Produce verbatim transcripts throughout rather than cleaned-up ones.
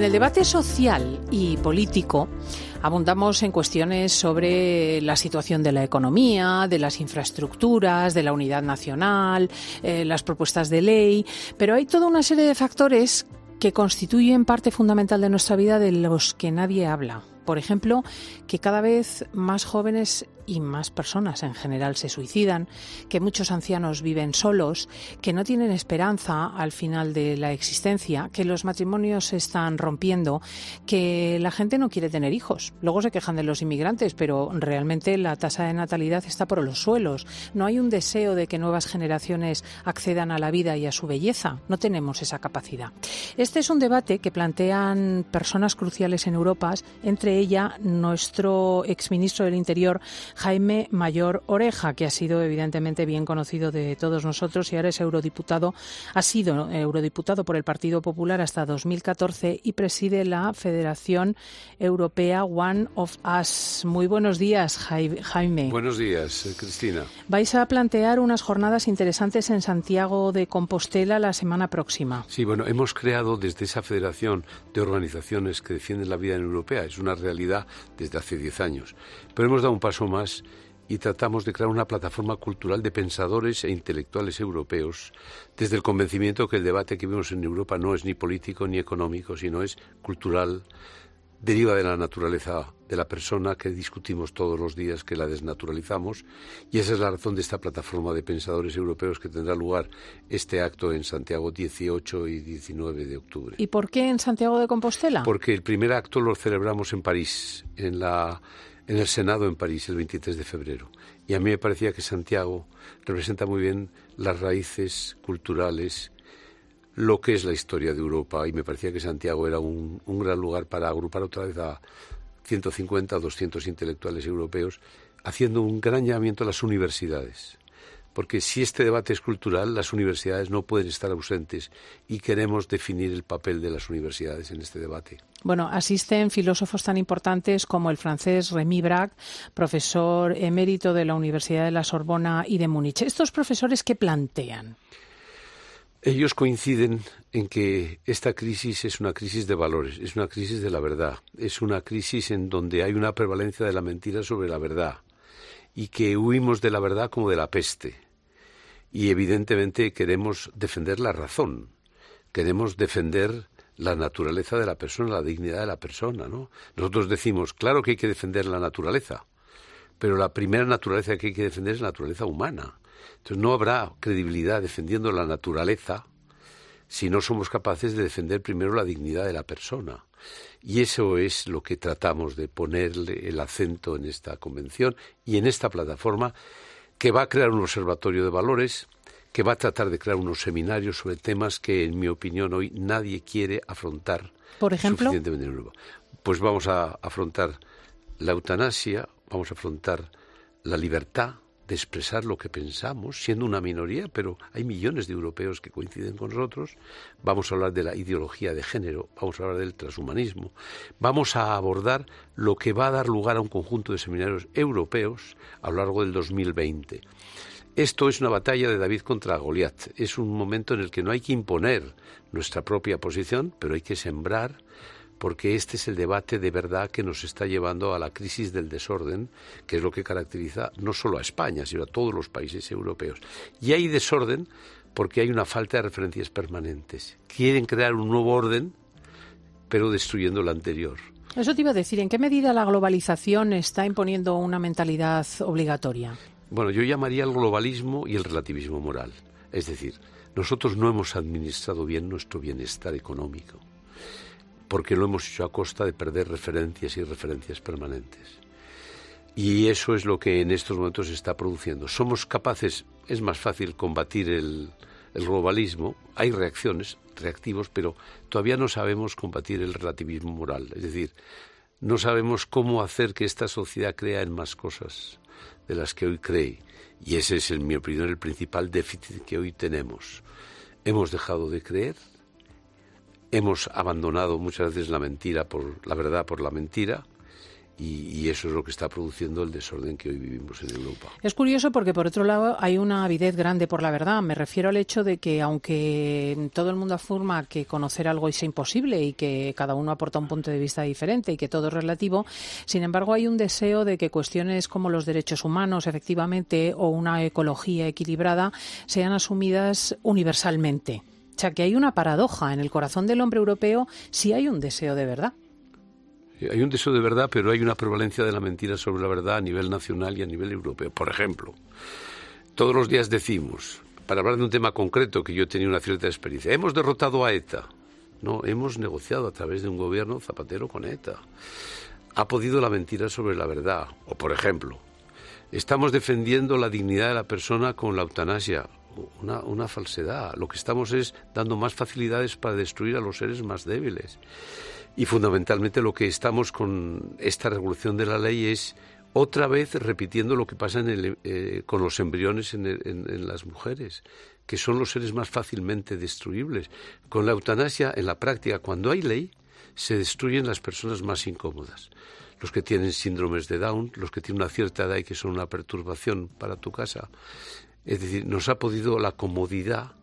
En el debate social y político abundamos en cuestiones sobre la situación de la economía, de las infraestructuras, de la unidad nacional, eh, las propuestas de ley, pero hay toda una serie de factores que constituyen parte fundamental de nuestra vida de los que nadie habla. Por ejemplo, que cada vez más jóvenes y más personas en general se suicidan, que muchos ancianos viven solos, que no tienen esperanza al final de la existencia, que los matrimonios se están rompiendo, que la gente no quiere tener hijos. Luego se quejan de los inmigrantes, pero realmente la tasa de natalidad está por los suelos. No hay un deseo de que nuevas generaciones accedan a la vida y a su belleza. No tenemos esa capacidad. Este es un debate que plantean personas cruciales en Europa, entre ella nuestro exministro del Interior, Jaime Mayor Oreja, que ha sido evidentemente bien conocido de todos nosotros y ahora es eurodiputado, ha sido eurodiputado por el Partido Popular hasta dos mil catorce y preside la Federación Europea One of Us. Muy buenos días, Jaime. Buenos días, Cristina. Vais a plantear unas jornadas interesantes en Santiago de Compostela la semana próxima. Sí, bueno, hemos creado desde esa Federación de Organizaciones que Defienden la Vida Europea, es una realidad desde hace diez años, pero hemos dado un paso más y tratamos de crear una plataforma cultural de pensadores e intelectuales europeos desde el convencimiento que el debate que vivimos en Europa no es ni político ni económico, sino es cultural, deriva de la naturaleza de la persona que discutimos todos los días, que la desnaturalizamos, y esa es la razón de esta plataforma de pensadores europeos que tendrá lugar este acto en Santiago dieciocho y diecinueve de octubre. ¿Y por qué en Santiago de Compostela? Porque el primer acto lo celebramos en París, en la en el Senado en París, el veintitrés de febrero. Y a mí me parecía que Santiago representa muy bien las raíces culturales, lo que es la historia de Europa, y me parecía que Santiago era un, un gran lugar para agrupar otra vez a ciento cincuenta o doscientos intelectuales europeos, haciendo un gran llamamiento a las universidades. Porque si este debate es cultural, las universidades no pueden estar ausentes y queremos definir el papel de las universidades en este debate. Bueno, asisten filósofos tan importantes como el francés Rémi Braque, profesor emérito de la Universidad de la Sorbona y de Múnich. ¿Estos profesores qué plantean? Ellos coinciden en que esta crisis es una crisis de valores, es una crisis de la verdad, es una crisis en donde hay una prevalencia de la mentira sobre la verdad y que huimos de la verdad como de la peste. Y evidentemente queremos defender la razón, queremos defender la naturaleza de la persona, la dignidad de la persona, ¿no? Nosotros decimos, claro que hay que defender la naturaleza, pero la primera naturaleza que hay que defender es la naturaleza humana. Entonces no habrá credibilidad defendiendo la naturaleza si no somos capaces de defender primero la dignidad de la persona. Y eso es lo que tratamos de ponerle el acento en esta convención y en esta plataforma que va a crear un observatorio de valores, que va a tratar de crear unos seminarios sobre temas que, en mi opinión, hoy nadie quiere afrontar. ¿Por ejemplo? Suficientemente en Europa. Pues vamos a afrontar la eutanasia, vamos a afrontar la libertad de expresar lo que pensamos, siendo una minoría, pero hay millones de europeos que coinciden con nosotros. Vamos a hablar de la ideología de género, vamos a hablar del transhumanismo, vamos a abordar lo que va a dar lugar a un conjunto de seminarios europeos a lo largo del dos mil veinte. Esto es una batalla de David contra Goliat. Es un momento en el que no hay que imponer nuestra propia posición, pero hay que sembrar, porque este es el debate de verdad que nos está llevando a la crisis del desorden, que es lo que caracteriza no solo a España, sino a todos los países europeos. Y hay desorden porque hay una falta de referencias permanentes. Quieren crear un nuevo orden, pero destruyendo el anterior. Eso te iba a decir, ¿en qué medida la globalización está imponiendo una mentalidad obligatoria? Bueno, yo llamaría el globalismo y el relativismo moral. Es decir, nosotros no hemos administrado bien nuestro bienestar económico, porque lo hemos hecho a costa de perder referencias y referencias permanentes. Y eso es lo que en estos momentos se está produciendo. Somos capaces, es más fácil combatir el, el globalismo, hay reacciones, reactivos, pero todavía no sabemos combatir el relativismo moral. Es decir, no sabemos cómo hacer que esta sociedad crea en más cosas de las que hoy cree. Y ese es, en mi opinión, el principal déficit que hoy tenemos. Hemos dejado de creer. Hemos abandonado muchas veces la mentira por la verdad por la mentira Y, y eso es lo que está produciendo el desorden que hoy vivimos en Europa. Es curioso porque, por otro lado, hay una avidez grande por la verdad. Me refiero al hecho de que, aunque todo el mundo afirma que conocer algo es imposible y que cada uno aporta un punto de vista diferente y que todo es relativo, sin embargo, hay un deseo de que cuestiones como los derechos humanos, efectivamente, o una ecología equilibrada, sean asumidas universalmente. O sea, que hay una paradoja. En el corazón del hombre europeo sí hay un deseo de verdad. Hay un deseo de verdad, pero hay una prevalencia de la mentira sobre la verdad a nivel nacional y a nivel europeo. Por ejemplo, todos los días decimos, para hablar de un tema concreto que yo he tenido una cierta experiencia, hemos derrotado a ETA. No, hemos negociado a través de un gobierno Zapatero con ETA. Ha podido la mentira sobre la verdad. O, por ejemplo, estamos defendiendo la dignidad de la persona con la eutanasia. Una, una falsedad. Lo que estamos es dando más facilidades para destruir a los seres más débiles. Y fundamentalmente lo que estamos con esta revolución de la ley es otra vez repitiendo lo que pasa en el, eh, con los embriones en, el, en, en las mujeres, que son los seres más fácilmente destruibles. Con la eutanasia, en la práctica, cuando hay ley, se destruyen las personas más incómodas. Los que tienen síndromes de Down, los que tienen una cierta edad y que son una perturbación para tu casa. Es decir, nos ha podido la comodidad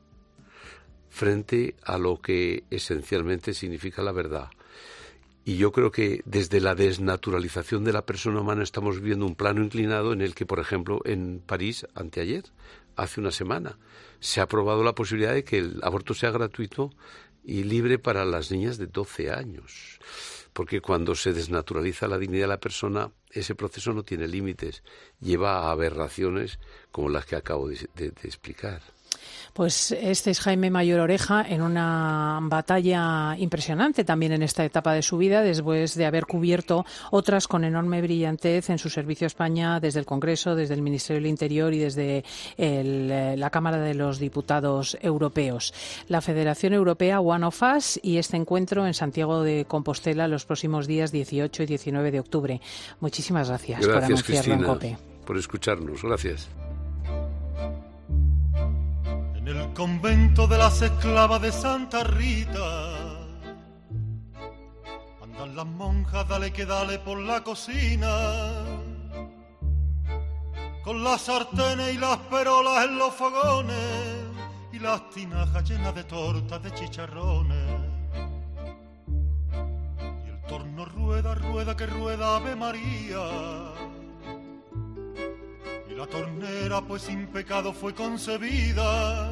frente a lo que esencialmente significa la verdad. Y yo creo que desde la desnaturalización de la persona humana estamos viendo un plano inclinado en el que, por ejemplo, en París, anteayer, hace una semana, se ha aprobado la posibilidad de que el aborto sea gratuito y libre para las niñas de doce años. Porque cuando se desnaturaliza la dignidad de la persona, ese proceso no tiene límites, lleva a aberraciones como las que acabo de, de, de explicar. Pues este es Jaime Mayor Oreja en una batalla impresionante también en esta etapa de su vida, después de haber cubierto otras con enorme brillantez en su servicio a España desde el Congreso, desde el Ministerio del Interior y desde el, la Cámara de los Diputados Europeos. La Federación Europea One of Us y este encuentro en Santiago de Compostela los próximos días dieciocho y diecinueve de octubre. Muchísimas gracias, gracias por anunciarlo, Cristina, en COPE. Por escucharnos. Gracias. En el convento de las esclavas de Santa Rita andan las monjas, dale que dale por la cocina, con las sartenes y las perolas en los fogones y las tinajas llenas de tortas de chicharrones. Y el torno rueda, rueda que rueda Ave María. La tornera pues sin pecado fue concebida.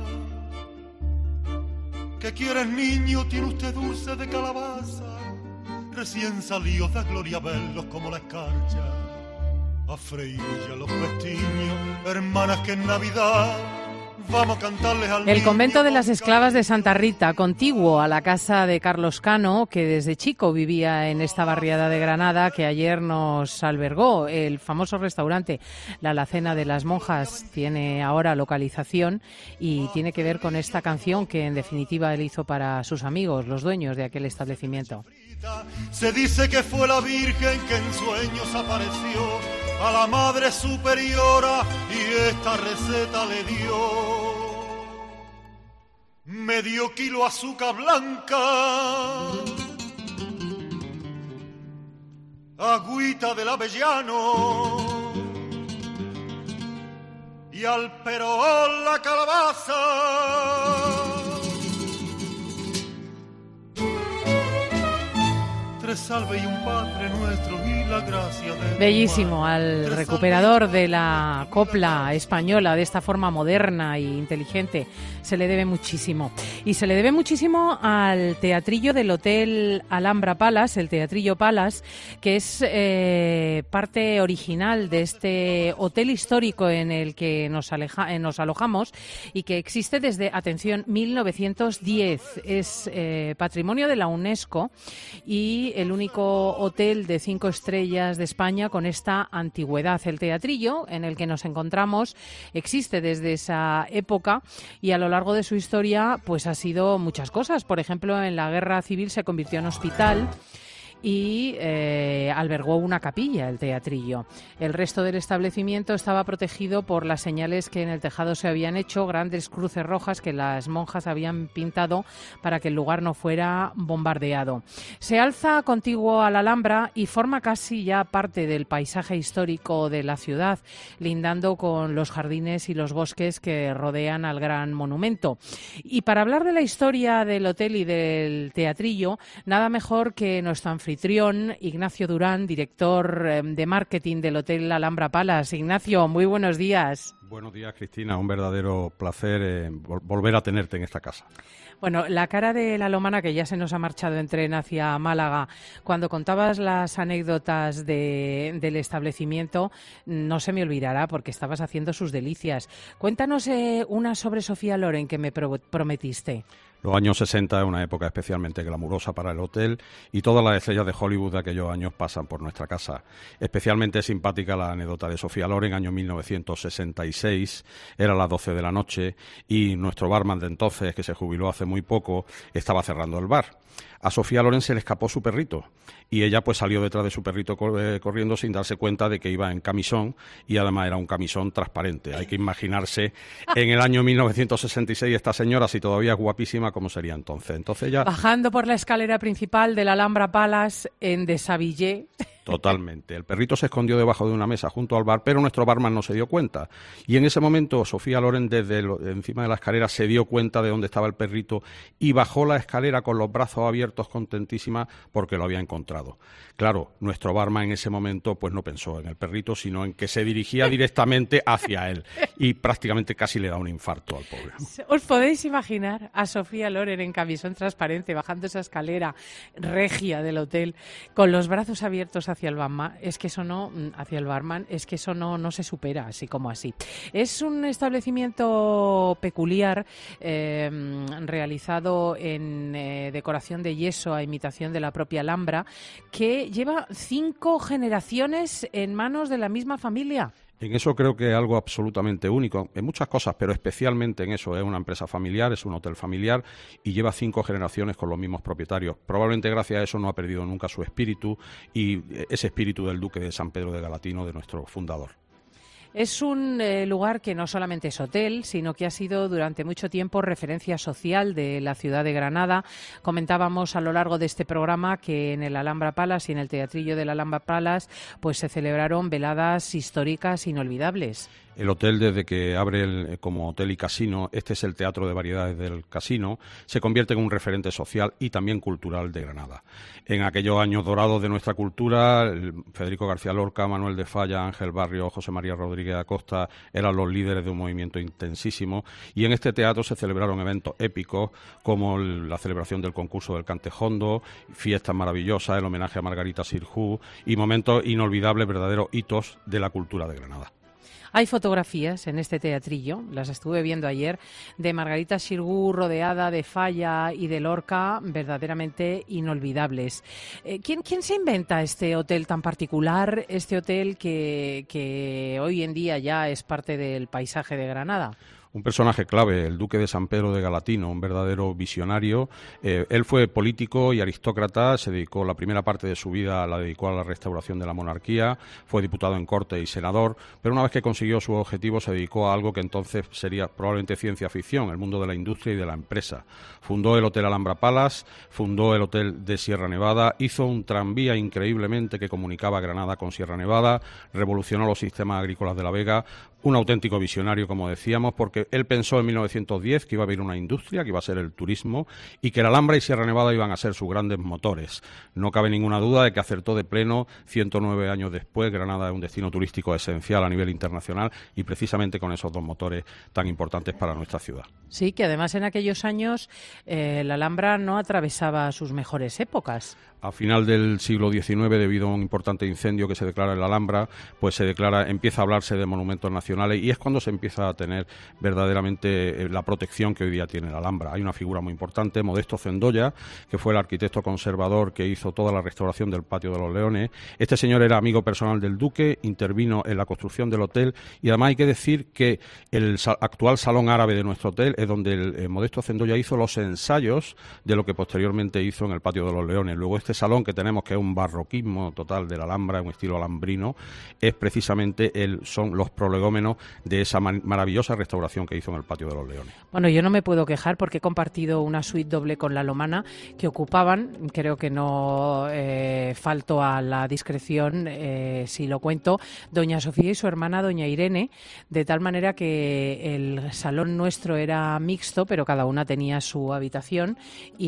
¿Qué quieres, niño? Tiene usted dulce de calabaza. Recién salidos da gloria verlos como la escarcha. A freír ya los pestiños, hermanas que en Navidad vamos a cantarles al El convento de las esclavas de Santa Rita, contiguo a la casa de Carlos Cano, que desde chico vivía en esta barriada de Granada, que ayer nos albergó. El famoso restaurante La Alacena de las Monjas tiene ahora localización y tiene que ver con esta canción que en definitiva él hizo para sus amigos, los dueños de aquel establecimiento. Se dice que fue la Virgen que en sueños apareció a la Madre Superiora y esta receta le dio. Medio kilo azúcar blanca, agüita del avellano y al perol la calabaza. Tres salve y un Padre Nuestro y la gracia de... Bellísimo, al recuperador de la copla española de esta forma moderna e inteligente se le debe muchísimo. Y se le debe muchísimo al teatrillo del Hotel Alhambra Palace, el Teatrillo Palace, que es eh, parte original de este hotel histórico en el que nos, aleja, eh, nos alojamos y que existe desde, atención, mil novecientos diez. Es eh, patrimonio de la UNESCO y el único hotel de cinco estrellas de España con esta antigüedad. El teatrillo en el que nos encontramos existe desde esa época y a lo largo de su historia pues ha sido muchas cosas. Por ejemplo, en la Guerra Civil se convirtió en hospital y eh, albergó una capilla, el teatrillo. El resto del establecimiento estaba protegido por las señales que en el tejado se habían hecho, grandes cruces rojas que las monjas habían pintado para que el lugar no fuera bombardeado. Se alza contiguo a la Alhambra y forma casi ya parte del paisaje histórico de la ciudad, lindando con los jardines y los bosques que rodean al gran monumento. Y para hablar de la historia del hotel y del teatrillo, nada mejor que nuestro anfitrión, Ignacio Durán, director de marketing del Hotel Alhambra Palace. Ignacio, muy buenos días. Buenos días, Cristina. Un verdadero placer eh, volver a tenerte en esta casa. Bueno, la cara de la lomana que ya se nos ha marchado en tren hacia Málaga, cuando contabas las anécdotas de, del establecimiento, no se me olvidará porque estabas haciendo sus delicias. Cuéntanos eh, una sobre Sofía Loren que me pro- prometiste. Los años sesenta es una época especialmente glamurosa para el hotel y todas las estrellas de Hollywood de aquellos años pasan por nuestra casa. Especialmente simpática la anécdota de Sofía Loren, año mil novecientos sesenta y seis, era las doce de la noche y nuestro barman de entonces, que se jubiló hace muy poco, estaba cerrando el bar. A Sofía Loren se le escapó su perrito y ella pues salió detrás de su perrito corriendo sin darse cuenta de que iba en camisón y además era un camisón transparente. Hay que imaginarse en el año mil novecientos sesenta y seis esta señora, si todavía es guapísima, ¿cómo sería entonces? Entonces ya... Bajando por la escalera principal del Alhambra Palace en Desavillé. Totalmente. El perrito se escondió debajo de una mesa junto al bar, pero nuestro barman no se dio cuenta. Y en ese momento Sofía Loren desde lo, encima de la escalera se dio cuenta de dónde estaba el perrito y bajó la escalera con los brazos abiertos, contentísima porque lo había encontrado. Claro, nuestro barman en ese momento pues no pensó en el perrito, sino en que se dirigía directamente hacia él y prácticamente casi le da un infarto al pobre. ¿Os podéis imaginar a Sofía Loren en camisón transparente bajando esa escalera regia del hotel con los brazos abiertos hacia hacia el barman? Es que eso no, hacia el barman, es que eso no, no se supera así como así. Es un establecimiento peculiar, eh, realizado en eh, decoración de yeso a imitación de la propia Alhambra, que lleva cinco generaciones en manos de la misma familia. En eso creo que es algo absolutamente único, en muchas cosas, pero especialmente en eso. Es una empresa familiar, es un hotel familiar y lleva cinco generaciones con los mismos propietarios. Probablemente gracias a eso no ha perdido nunca su espíritu y ese espíritu del Duque de San Pedro de Galatino, de nuestro fundador. Es un eh, lugar que no solamente es hotel, sino que ha sido durante mucho tiempo referencia social de la ciudad de Granada. Comentábamos a lo largo de este programa que en el Alhambra Palace y en el teatrillo del Alhambra Palace pues se celebraron veladas históricas inolvidables. El hotel, desde que abre el, como hotel y casino, este es el teatro de variedades del casino, se convierte en un referente social y también cultural de Granada. En aquellos años dorados de nuestra cultura, Federico García Lorca, Manuel de Falla, Ángel Barrio, José María Rodríguez Acosta eran los líderes de un movimiento intensísimo y en este teatro se celebraron eventos épicos como el, la celebración del concurso del Cantejondo, fiestas maravillosas, el homenaje a Margarita Sirjú y momentos inolvidables, verdaderos hitos de la cultura de Granada. Hay fotografías en este teatrillo, las estuve viendo ayer, de Margarita Xirgu rodeada de Falla y de Lorca, verdaderamente inolvidables. Eh, ¿quién, ¿Quién se inventa este hotel tan particular, este hotel que, que hoy en día ya es parte del paisaje de Granada? Un personaje clave, el Duque de San Pedro de Galatino, un verdadero visionario. Eh, él fue político y aristócrata, se dedicó la primera parte de su vida, la dedicó a la restauración de la monarquía, fue diputado en Corte y senador, pero una vez que consiguió su objetivo se dedicó a algo que entonces sería probablemente ciencia ficción, el mundo de la industria y de la empresa. Fundó el Hotel Alhambra Palace, fundó el Hotel de Sierra Nevada, hizo un tranvía increíblemente que comunicaba Granada con Sierra Nevada, revolucionó los sistemas agrícolas de La Vega, un auténtico visionario, como decíamos, porque él pensó en mil novecientos diez que iba a haber una industria, que iba a ser el turismo, y que la Alhambra y Sierra Nevada iban a ser sus grandes motores. No cabe ninguna duda de que acertó de pleno. ciento nueve años después, Granada es un destino turístico esencial a nivel internacional y precisamente con esos dos motores tan importantes para nuestra ciudad. Sí, que además en aquellos años eh, la Alhambra no atravesaba sus mejores épocas. A final del siglo diecinueve, debido a un importante incendio que se declara en la Alhambra, pues se declara, empieza a hablarse de monumentos nacionales institucionales, y es cuando se empieza a tener verdaderamente la protección que hoy día tiene la Alhambra. Hay una figura muy importante, Modesto Cendolla, que fue el arquitecto conservador que hizo toda la restauración del Patio de los Leones. Este señor era amigo personal del duque, intervino en la construcción del hotel, y además hay que decir que el actual salón árabe de nuestro hotel es donde el, el Modesto Cendolla hizo los ensayos de lo que posteriormente hizo en el Patio de los Leones. Luego este salón que tenemos, que es un barroquismo total de la Alhambra, un estilo alambrino, es precisamente el, son los prolegómenos de esa man, maravillosa restauración que hizo en el Patio de los Leones. Bueno, yo no me puedo quejar porque he compartido una suite doble con la Lomana que ocupaban, creo que no eh, falto a la discreción eh, si lo cuento, doña Sofía y su hermana doña Irene, de tal manera que el salón nuestro era mixto, pero cada una tenía su habitación,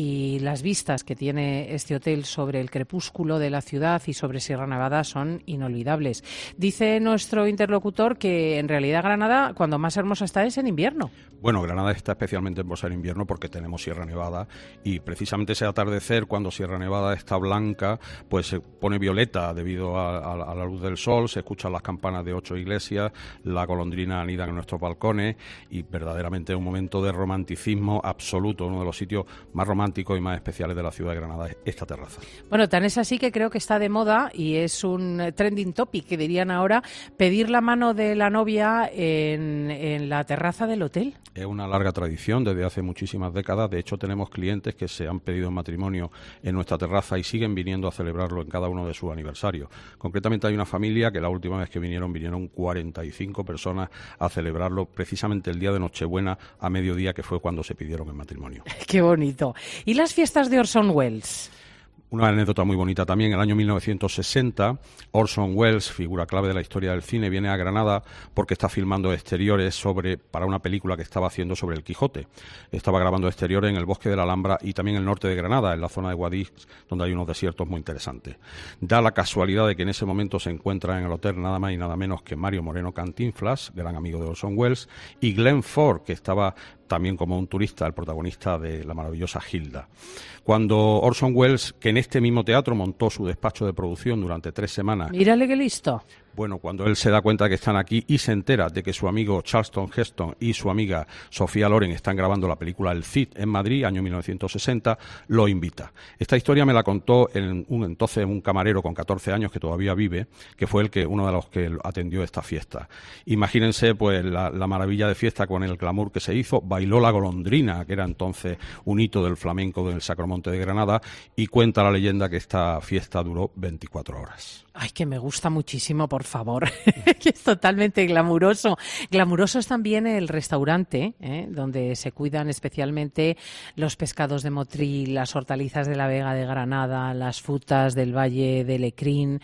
y las vistas que tiene este hotel sobre el crepúsculo de la ciudad y sobre Sierra Nevada son inolvidables. Dice nuestro interlocutor que en realidad Granada, cuando más hermosa está, es en invierno. Bueno, Granada está especialmente hermosa en invierno porque tenemos Sierra Nevada, y precisamente ese atardecer, cuando Sierra Nevada está blanca, pues se pone violeta debido a, a, a la luz del sol, se escuchan las campanas de ocho iglesias, la golondrina anida en nuestros balcones, y verdaderamente es un momento de romanticismo absoluto, uno de los sitios más románticos y más especiales de la ciudad de Granada, esta terraza. Bueno, tan es así que creo que está de moda y es un trending topic, que dirían ahora, pedir la mano de la novia en, en la terraza del hotel. Es una larga tradición desde hace muchísimas décadas. De hecho, tenemos clientes que se han pedido en matrimonio en nuestra terraza y siguen viniendo a celebrarlo en cada uno de sus aniversarios. Concretamente hay una familia que la última vez que vinieron, vinieron cuarenta y cinco personas a celebrarlo precisamente el día de Nochebuena a mediodía, que fue cuando se pidieron en matrimonio. ¡Qué bonito! ¿Y las fiestas de Orson Welles? Una anécdota muy bonita también. En el año mil novecientos sesenta, Orson Welles, figura clave de la historia del cine, viene a Granada porque está filmando exteriores sobre para una película que estaba haciendo sobre el Quijote. Estaba grabando exteriores en el bosque de la Alhambra y también en el norte de Granada, en la zona de Guadix, donde hay unos desiertos muy interesantes. Da la casualidad de que en ese momento se encuentra en el hotel nada más y nada menos que Mario Moreno Cantinflas, gran amigo de Orson Welles, y Glenn Ford, que estaba también como un turista, el protagonista de la maravillosa Hilda. Cuando Orson Welles, que en este mismo teatro montó su despacho de producción durante tres semanas... Mírale qué listo. Bueno, cuando él se da cuenta de que están aquí y se entera de que su amigo Charlton Heston y su amiga Sofía Loren están grabando la película El Cid en Madrid, año mil novecientos sesenta, lo invita. Esta historia me la contó en un, entonces un camarero con catorce años que todavía vive, que fue el que uno de los que atendió esta fiesta. Imagínense pues la, la maravilla de fiesta con el glamour que se hizo. Bailó la golondrina, que era entonces un hito del flamenco del Sacromonte de Granada, y cuenta la leyenda que esta fiesta duró veinticuatro horas. Ay, que me gusta muchísimo, por favor, que es totalmente glamuroso. Glamuroso es también el restaurante, ¿eh? Donde se cuidan especialmente los pescados de Motril, las hortalizas de la Vega de Granada, las frutas del Valle de Lecrín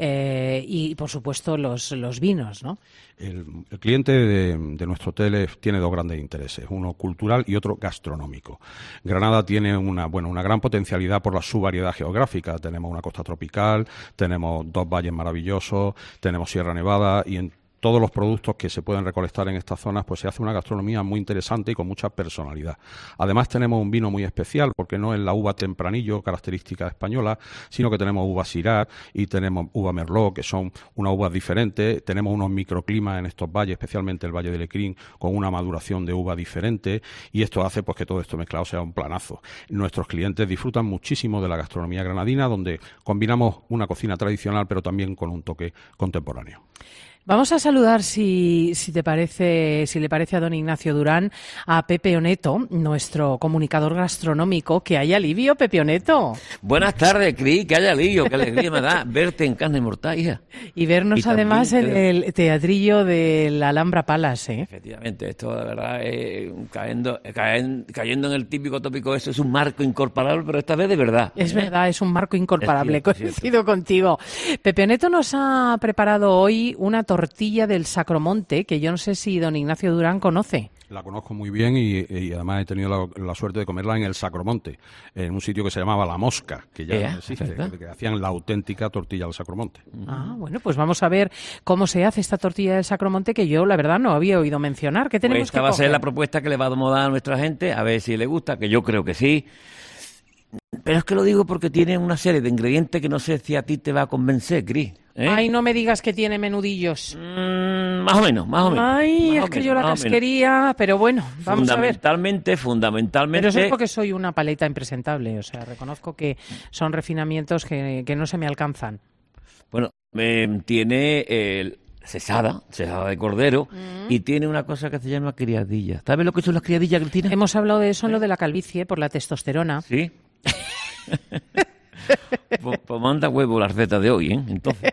eh, y, por supuesto, los, los vinos, ¿no? El, el cliente de, de nuestro hotel es, tiene dos grandes intereses, uno cultural y otro gastronómico. Granada tiene una, bueno, una gran potencialidad por la su variedad geográfica. Tenemos una costa tropical, tenemos dos valles maravillosos, tenemos Sierra Nevada, y en todos los productos que se pueden recolectar en estas zonas, pues se hace una gastronomía muy interesante y con mucha personalidad. Además tenemos un vino muy especial, porque no es la uva tempranillo, característica española, sino que tenemos uva Syrah y tenemos uva Merlot, que son unas uvas diferentes. Tenemos unos microclimas en estos valles, especialmente el Valle de Lecrín, con una maduración de uva diferente, y esto hace pues que todo esto mezclado sea un planazo. Nuestros clientes disfrutan muchísimo de la gastronomía granadina, donde combinamos una cocina tradicional, pero también con un toque contemporáneo. Vamos a saludar, si, si te parece, si le parece a don Ignacio Durán, a Pepe Oneto, nuestro comunicador gastronómico. Que haya alivio, Pepe Oneto. Buenas tardes, Cris, que haya alivio, qué alegría me da verte en carne mortal, hija. Y vernos y además también, en el teatrillo de la Alhambra Palace, ¿eh? Efectivamente, esto de verdad es cayendo, cayendo, cayendo en el típico tópico, eso es un marco incorporable, pero esta vez de verdad. Es ¿eh? verdad, es un marco incorporable, es cierto, coincido es contigo. Pepe Oneto nos ha preparado hoy una tortilla del Sacromonte, que yo no sé si don Ignacio Durán conoce. La conozco muy bien y, y además he tenido la, la suerte de comerla en el Sacromonte, en un sitio que se llamaba La Mosca, que ya no existe, que, que hacían la auténtica tortilla del Sacromonte. Ah, bueno, pues vamos a ver cómo se hace esta tortilla del Sacromonte, que yo la verdad no había oído mencionar. ¿Qué tenemos pues esta que va coger? a ser la propuesta que le va a dar a nuestra gente, a ver si le gusta, que yo creo que sí. Pero es que lo digo porque tiene una serie de ingredientes que no sé si a ti te va a convencer, Cris. ¿Eh? Ay, no me digas que tiene menudillos. Mm, Más o menos, más o menos. Ay, más es o que menos, yo la más o menos. casquería, pero bueno, vamos a ver. Fundamentalmente, fundamentalmente... Pero eso es porque soy una paleta impresentable, o sea, reconozco que son refinamientos que, que no se me alcanzan. Bueno, eh, tiene el cesada, cesada de cordero, mm. y tiene una cosa que se llama criadilla. ¿Sabes lo que son las criadillas, Cristina? Hemos hablado de eso en lo de la calvicie, por la testosterona. Sí. pues, pues manda huevo la receta de hoy, ¿eh? Entonces...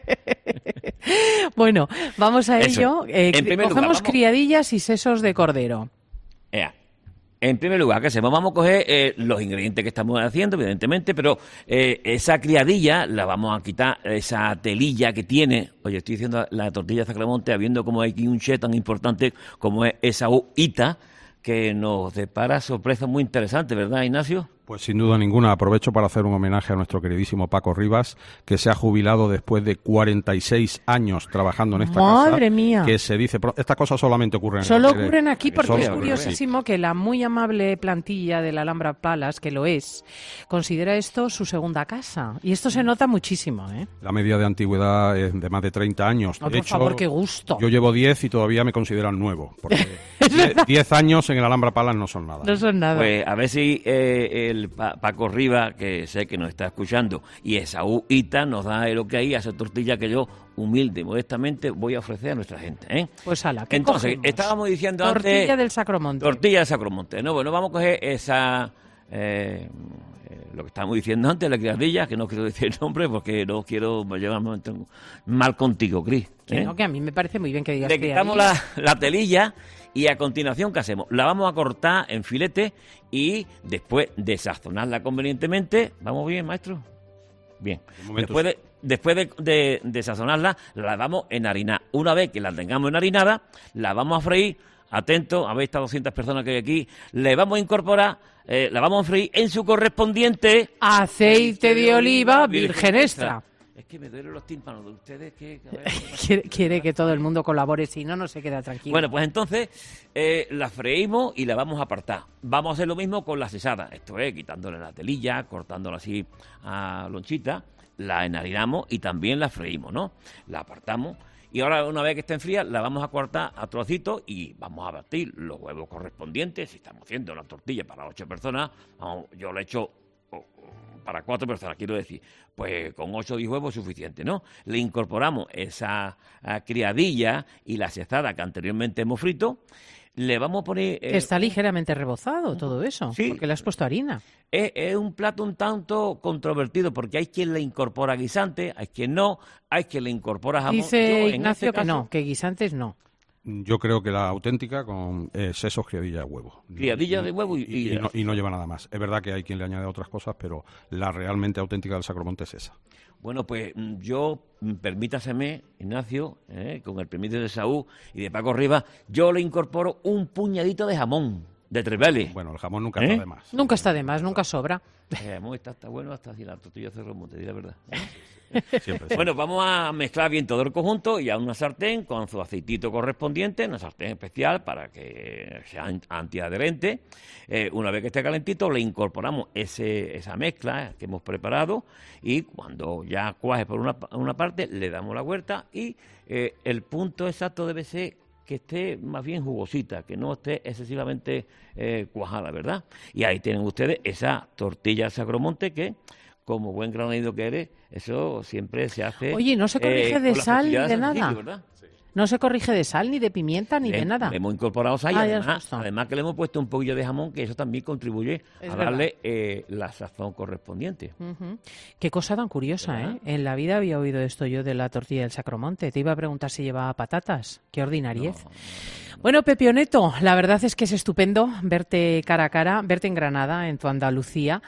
Bueno, vamos a Eso. ello. Eh, En primer cogemos lugar, vamos... criadillas y sesos de cordero. Ea. En primer lugar, ¿qué hacemos? Vamos a coger eh, los ingredientes que estamos haciendo, evidentemente, pero eh, esa criadilla la vamos a quitar, esa telilla que tiene. Oye, estoy diciendo la tortilla de Sacramonte, habiendo como hay aquí un che tan importante como es esa uita, que nos depara sorpresas muy interesantes, ¿verdad, Ignacio? Pues sin duda ninguna. Aprovecho para hacer un homenaje a nuestro queridísimo Paco Rivas, que se ha jubilado después de cuarenta y seis años trabajando en esta casa. ¡Madre mía! Que se dice, estas cosas solamente ocurren Solo en ocurren aquí porque Solo es ocurre, curiosísimo sí. que la muy amable plantilla de la Alhambra Palace, que lo es, considera esto su segunda casa. Y esto se nota muchísimo, ¿eh? La media de antigüedad es de más de treinta años. Oh, de por hecho, favor, qué gusto. Yo llevo diez y todavía me consideran nuevo. Porque diez años en el Alhambra Palace no son nada. No son nada. Pues a ver si eh, el pa Paco Rivas, que sé que nos está escuchando, y Esaú Ita nos da el ok a esa tortilla que yo, humilde y modestamente, voy a ofrecer a nuestra gente, ¿eh? Pues ala, ¿qué Entonces, cogemos? estábamos diciendo Tortilla antes... Tortilla del Sacromonte. Tortilla del Sacromonte. No, bueno, vamos a coger esa... Eh, eh, lo que estábamos diciendo antes, la criadilla, que no quiero decir el nombre porque no quiero llevarme mal contigo, Cris. ¿eh? Que no, que a mí me parece muy bien que digas Le quitamos la, la telilla y a continuación, ¿qué hacemos? La vamos a cortar en filete y después de sazonarla convenientemente. ¿Vamos bien, maestro? Bien. Después de, después de, de, de sazonarla, la vamos a enharinar. Una vez que la tengamos enharinada, la vamos a freír. Atento, a ver estas doscientas personas que hay aquí, le vamos a incorporar, eh, la vamos a freír en su correspondiente... Aceite de oliva virgen extra. Es que me duelen los tímpanos de ustedes. Que, a ver, quiere, quiere que todo el mundo colabore, si no, no se queda tranquilo. Bueno, pues entonces eh, la freímos y la vamos a apartar. Vamos a hacer lo mismo con la cesada. Esto es, quitándole la telilla, cortándola así a lonchita, la enharinamos y también la freímos, ¿no? La apartamos. Y ahora, una vez que esté fría, la vamos a cortar a trocitos y vamos a batir los huevos correspondientes. Si estamos haciendo una tortilla para ocho personas, vamos, yo le he hecho oh, para cuatro personas, quiero decir, pues con ocho o diez huevos es suficiente, ¿no? Le incorporamos esa criadilla y la cesada que anteriormente hemos frito. Le vamos a poner... Eh, Está ligeramente rebozado todo eso, sí, porque le has puesto harina. Es, es un plato un tanto controvertido, porque hay quien le incorpora guisante, hay quien no, hay quien le incorpora jamón. Dice Yo, Ignacio este que caso, no, que guisantes no. Yo creo que la auténtica con eh, sesos, criadilla de huevo. Criadilla de huevo y... Y, y, y, no, y no lleva nada más. Es verdad que hay quien le añade otras cosas, pero la realmente auténtica del Sacromonte es esa. Bueno, pues yo, permítaseme, Ignacio, eh, con el permiso de Saúl y de Paco Rivas, yo le incorporo un puñadito de jamón de Treveles. Bueno, el jamón nunca ¿Eh? está de más. Nunca está de más, nunca sobra. El jamón está, está bueno hasta si la tortilla de cerro, te diré la verdad. ¿eh? Siempre, siempre. Bueno, vamos a mezclar bien todo el conjunto y a una sartén con su aceitito correspondiente, una sartén especial para que sea antiadherente. Eh, una vez que esté calentito, le incorporamos ese, esa mezcla que hemos preparado y cuando ya cuaje por una, una parte, le damos la vuelta y eh, el punto exacto debe ser que esté más bien jugosita, que no esté excesivamente eh, cuajada, ¿verdad? Y ahí tienen ustedes esa tortilla Sacromonte que, como buen granadino que eres, eso siempre se hace... Oye, ¿no se corrige eh, de con la sal ni facilidad de San nada? Cecilio, ¿verdad? No se corrige de sal, ni de pimienta, ni Le, de nada. le hemos incorporado sal y Ah, ya además, justo. además que le hemos puesto un poquillo de jamón, que eso también contribuye Es a verdad. darle eh, la sazón correspondiente. Ujú. Qué cosa tan curiosa, ¿Verdad? ¿eh? En la vida había oído esto yo de la tortilla del Sacromonte. Te iba a preguntar si llevaba patatas. Qué ordinariez. No, no, no. Bueno, Pepioneto, la verdad es que es estupendo verte cara a cara, verte en Granada, en tu Andalucía.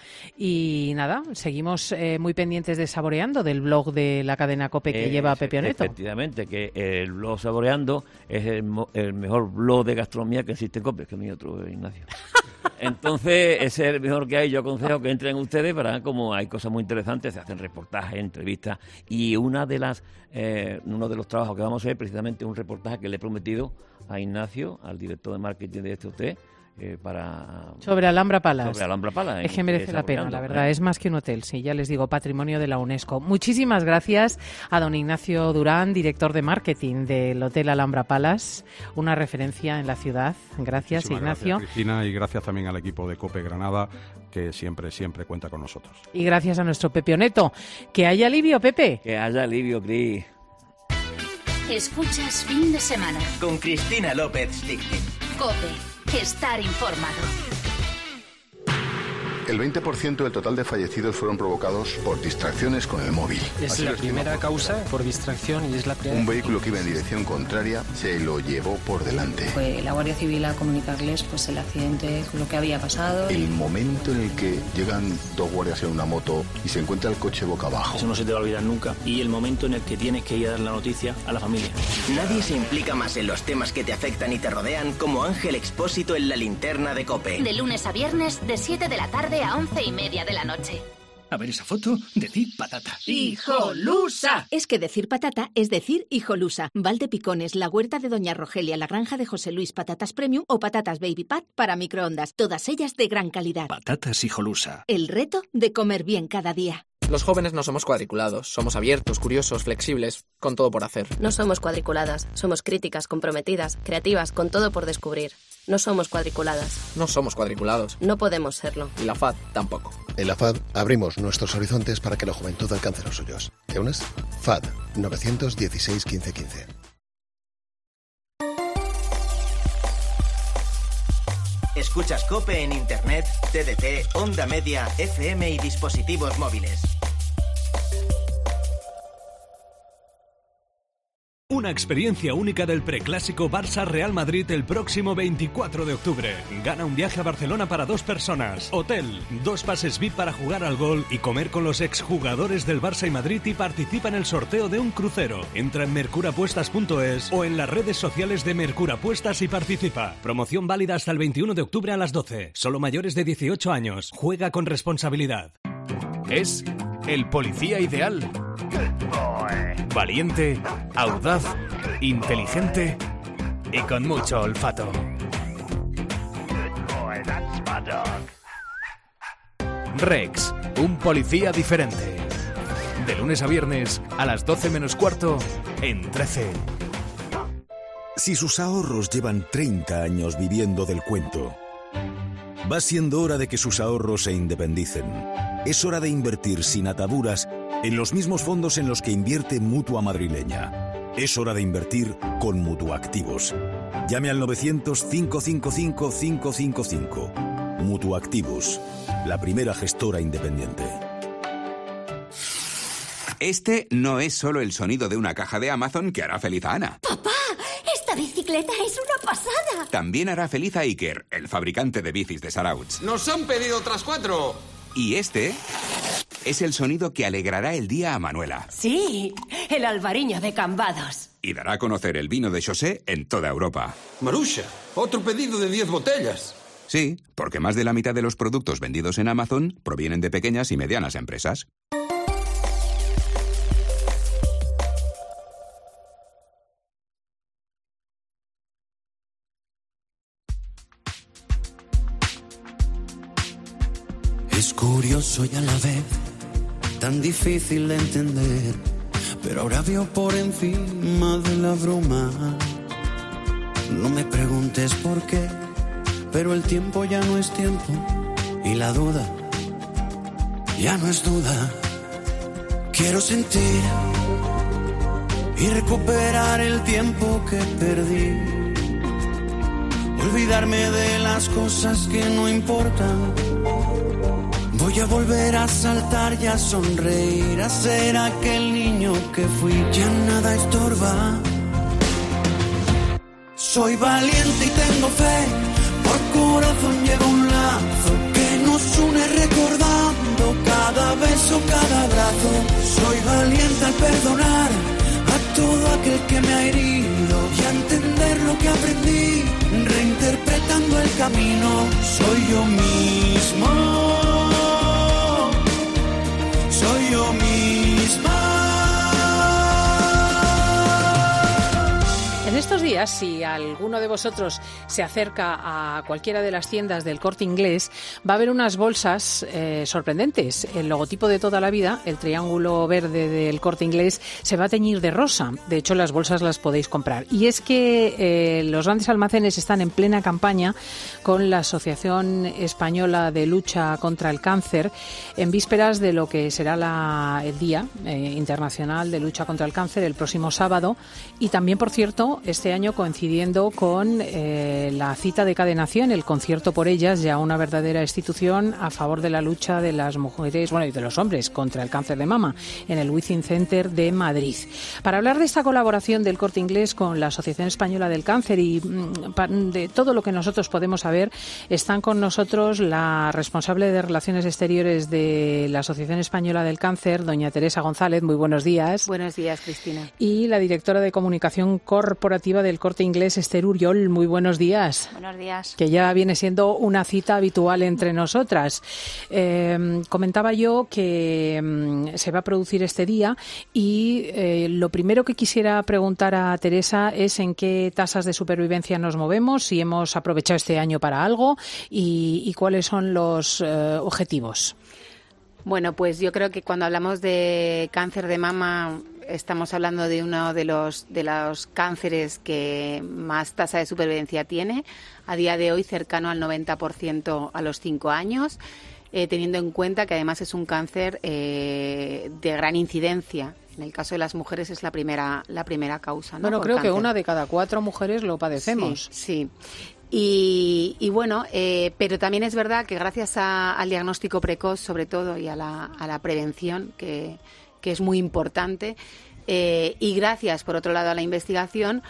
Y nada, seguimos eh, muy pendientes de Saboreando, del blog de la cadena COPE que Eh, lleva efe- Pepioneto. Efectivamente, que el blog Saboreando es el, mo- el mejor blog de gastronomía que existe en COPE, que no hay otro, Ignacio. Entonces, ese es el mejor que hay. Yo aconsejo que entren ustedes para como hay cosas muy interesantes, se hacen reportajes, entrevistas. Y una de las eh, uno de los trabajos que vamos a hacer precisamente un reportaje que le he prometido a Ignacio, al director de marketing de este usted, eh, para... Sobre Alhambra Palace. Sobre Alhambra Palace. Es que merece la pena, la verdad. Es más que un hotel, sí, ya les digo, patrimonio de la UNESCO. Muchísimas gracias a don Ignacio Durán, director de marketing del Hotel Alhambra Palace, una referencia en la ciudad. Gracias, Muchísimas Ignacio. Gracias, Cristina, y gracias también al equipo de COPE Granada, que siempre, siempre cuenta con nosotros. Y gracias a nuestro Pepe Oneto. Que haya alivio, Pepe. Que haya alivio, Cris. Escuchas Fin de Semana con Cristina López Sticktin. COPE. Estar informado. El veinte por ciento del total de fallecidos fueron provocados por distracciones con el móvil. Es la primera causa por distracción y es la primera. Un vehículo que iba en dirección contraria se lo llevó por delante. Fue la Guardia Civil a comunicarles pues el accidente, lo que había pasado. El momento en el que llegan dos guardias en una moto y se encuentra el coche boca abajo. Eso no se te va a olvidar nunca. Y el momento en el que tienes que ir a dar la noticia a la familia. Nadie se implica más en los temas que te afectan y te rodean como Ángel Expósito en La Linterna de COPE. De lunes a viernes, de siete de la tarde a once y media de la noche. A ver esa foto, decir patata. ¡Hijolusa! Es que decir patata es decir hijolusa. Valdepicones, la huerta de Doña Rogelia, la granja de José Luis, patatas premium o patatas baby pat para microondas. Todas ellas de gran calidad. Patatas hijolusa. El reto de comer bien cada día. Los jóvenes no somos cuadriculados, somos abiertos, curiosos, flexibles, con todo por hacer. No somos cuadriculadas, somos críticas, comprometidas, creativas, con todo por descubrir. No somos cuadriculadas. No somos cuadriculados. No podemos serlo. Y la F A D tampoco. En la F A D abrimos nuestros horizontes para que la juventud alcance los suyos. ¿Te unes? F A D nueve uno seis, quince, quince. Escuchas COPE en Internet, T D T, Onda Media, F M y dispositivos móviles. Una experiencia única del preclásico Barça-Real Madrid el próximo veinticuatro de octubre. Gana un viaje a Barcelona para dos personas. Hotel, dos pases V I P para jugar al gol y comer con los exjugadores del Barça y Madrid y participa en el sorteo de un crucero. Entra en mercurapuestas punto es o en las redes sociales de Mercurapuestas y participa. Promoción válida hasta el veintiuno de octubre a las doce. Solo mayores de dieciocho años. Juega con responsabilidad. Es el policía ideal. Valiente, audaz, inteligente y con mucho olfato. Rex, un policía diferente. De lunes a viernes a las doce menos cuarto en trece. Si sus ahorros llevan treinta años viviendo del cuento, va siendo hora de que sus ahorros se independicen. Es hora de invertir sin ataduras en los mismos fondos en los que invierte Mutua Madrileña. Es hora de invertir con Mutuactivos. Llame al novecientos, cinco cinco cinco, cinco cinco cinco. Mutuactivos, la primera gestora independiente. Este no es solo el sonido de una caja de Amazon que hará feliz a Ana. ¡Papá! ¡Esta bicicleta es una pasada! También hará feliz a Iker, el fabricante de bicis de Sarauts. ¡Nos han pedido otras cuatro! Y este es el sonido que alegrará el día a Manuela. Sí, el albariño de Cambados. Y dará a conocer el vino de José en toda Europa. Marusha, otro pedido de diez botellas. Sí, porque más de la mitad de los productos vendidos en Amazon provienen de pequeñas y medianas empresas. Es curioso y a la vez tan difícil de entender, pero ahora veo por encima de la broma. No me preguntes por qué, pero el tiempo ya no es tiempo y la duda ya no es duda. Quiero sentir y recuperar el tiempo que perdí, olvidarme de las cosas que no importan. Voy a volver a saltar y a sonreír, a ser aquel niño que fui. Ya nada estorba. Soy valiente y tengo fe, por corazón llevo un lazo que nos une recordando cada beso, cada abrazo. Soy valiente al perdonar a todo aquel que me ha herido y a entender lo que aprendí, reinterpretando el camino. Soy yo mismo. Soy yo misma. En estos días, si alguno de vosotros se acerca a cualquiera de las tiendas del Corte Inglés, va a ver unas bolsas eh, sorprendentes. El logotipo de toda la vida, el triángulo verde del Corte Inglés, se va a teñir de rosa. De hecho, las bolsas las podéis comprar. Y es que eh, los grandes almacenes están en plena campaña con la Asociación Española de Lucha contra el Cáncer, en vísperas de lo que será la, el Día eh, Internacional de Lucha contra el Cáncer el próximo sábado. Y también, por cierto, este año coincidiendo con eh, la cita de Cadena cien, el concierto por ellas, ya una verdadera institución a favor de la lucha de las mujeres, bueno, y de los hombres contra el cáncer de mama, en el Within Center de Madrid. Para hablar de esta colaboración del Corte Inglés con la Asociación Española del Cáncer y de todo lo que nosotros podemos saber, están con nosotros la responsable de Relaciones Exteriores de la Asociación Española del Cáncer, doña Teresa González. Muy buenos días. Buenos días, Cristina. Y la directora de Comunicación Corporativa del Corte Inglés, Esther Uriol. Muy buenos días. Buenos días. Que ya viene siendo una cita habitual entre nosotras. Eh, comentaba yo que mm, se va a producir este día y eh, lo primero que quisiera preguntar a Teresa es en qué tasas de supervivencia nos movemos, si hemos aprovechado este año para algo y, y cuáles son los eh, objetivos. Bueno, pues yo creo que cuando hablamos de cáncer de mama estamos hablando de uno de los de los cánceres que más tasa de supervivencia tiene, a día de hoy cercano al noventa por ciento a los cinco años, eh, teniendo en cuenta que además es un cáncer eh, de gran incidencia. En el caso de las mujeres es la primera la primera causa, ¿no? Bueno, Por creo cáncer. que una de cada cuatro mujeres lo padecemos. Sí, sí. Y, y bueno, eh, pero también es verdad que gracias a, al diagnóstico precoz, sobre todo, y a la, a la prevención, que, que es muy importante, eh, y gracias, por otro lado, a la investigación,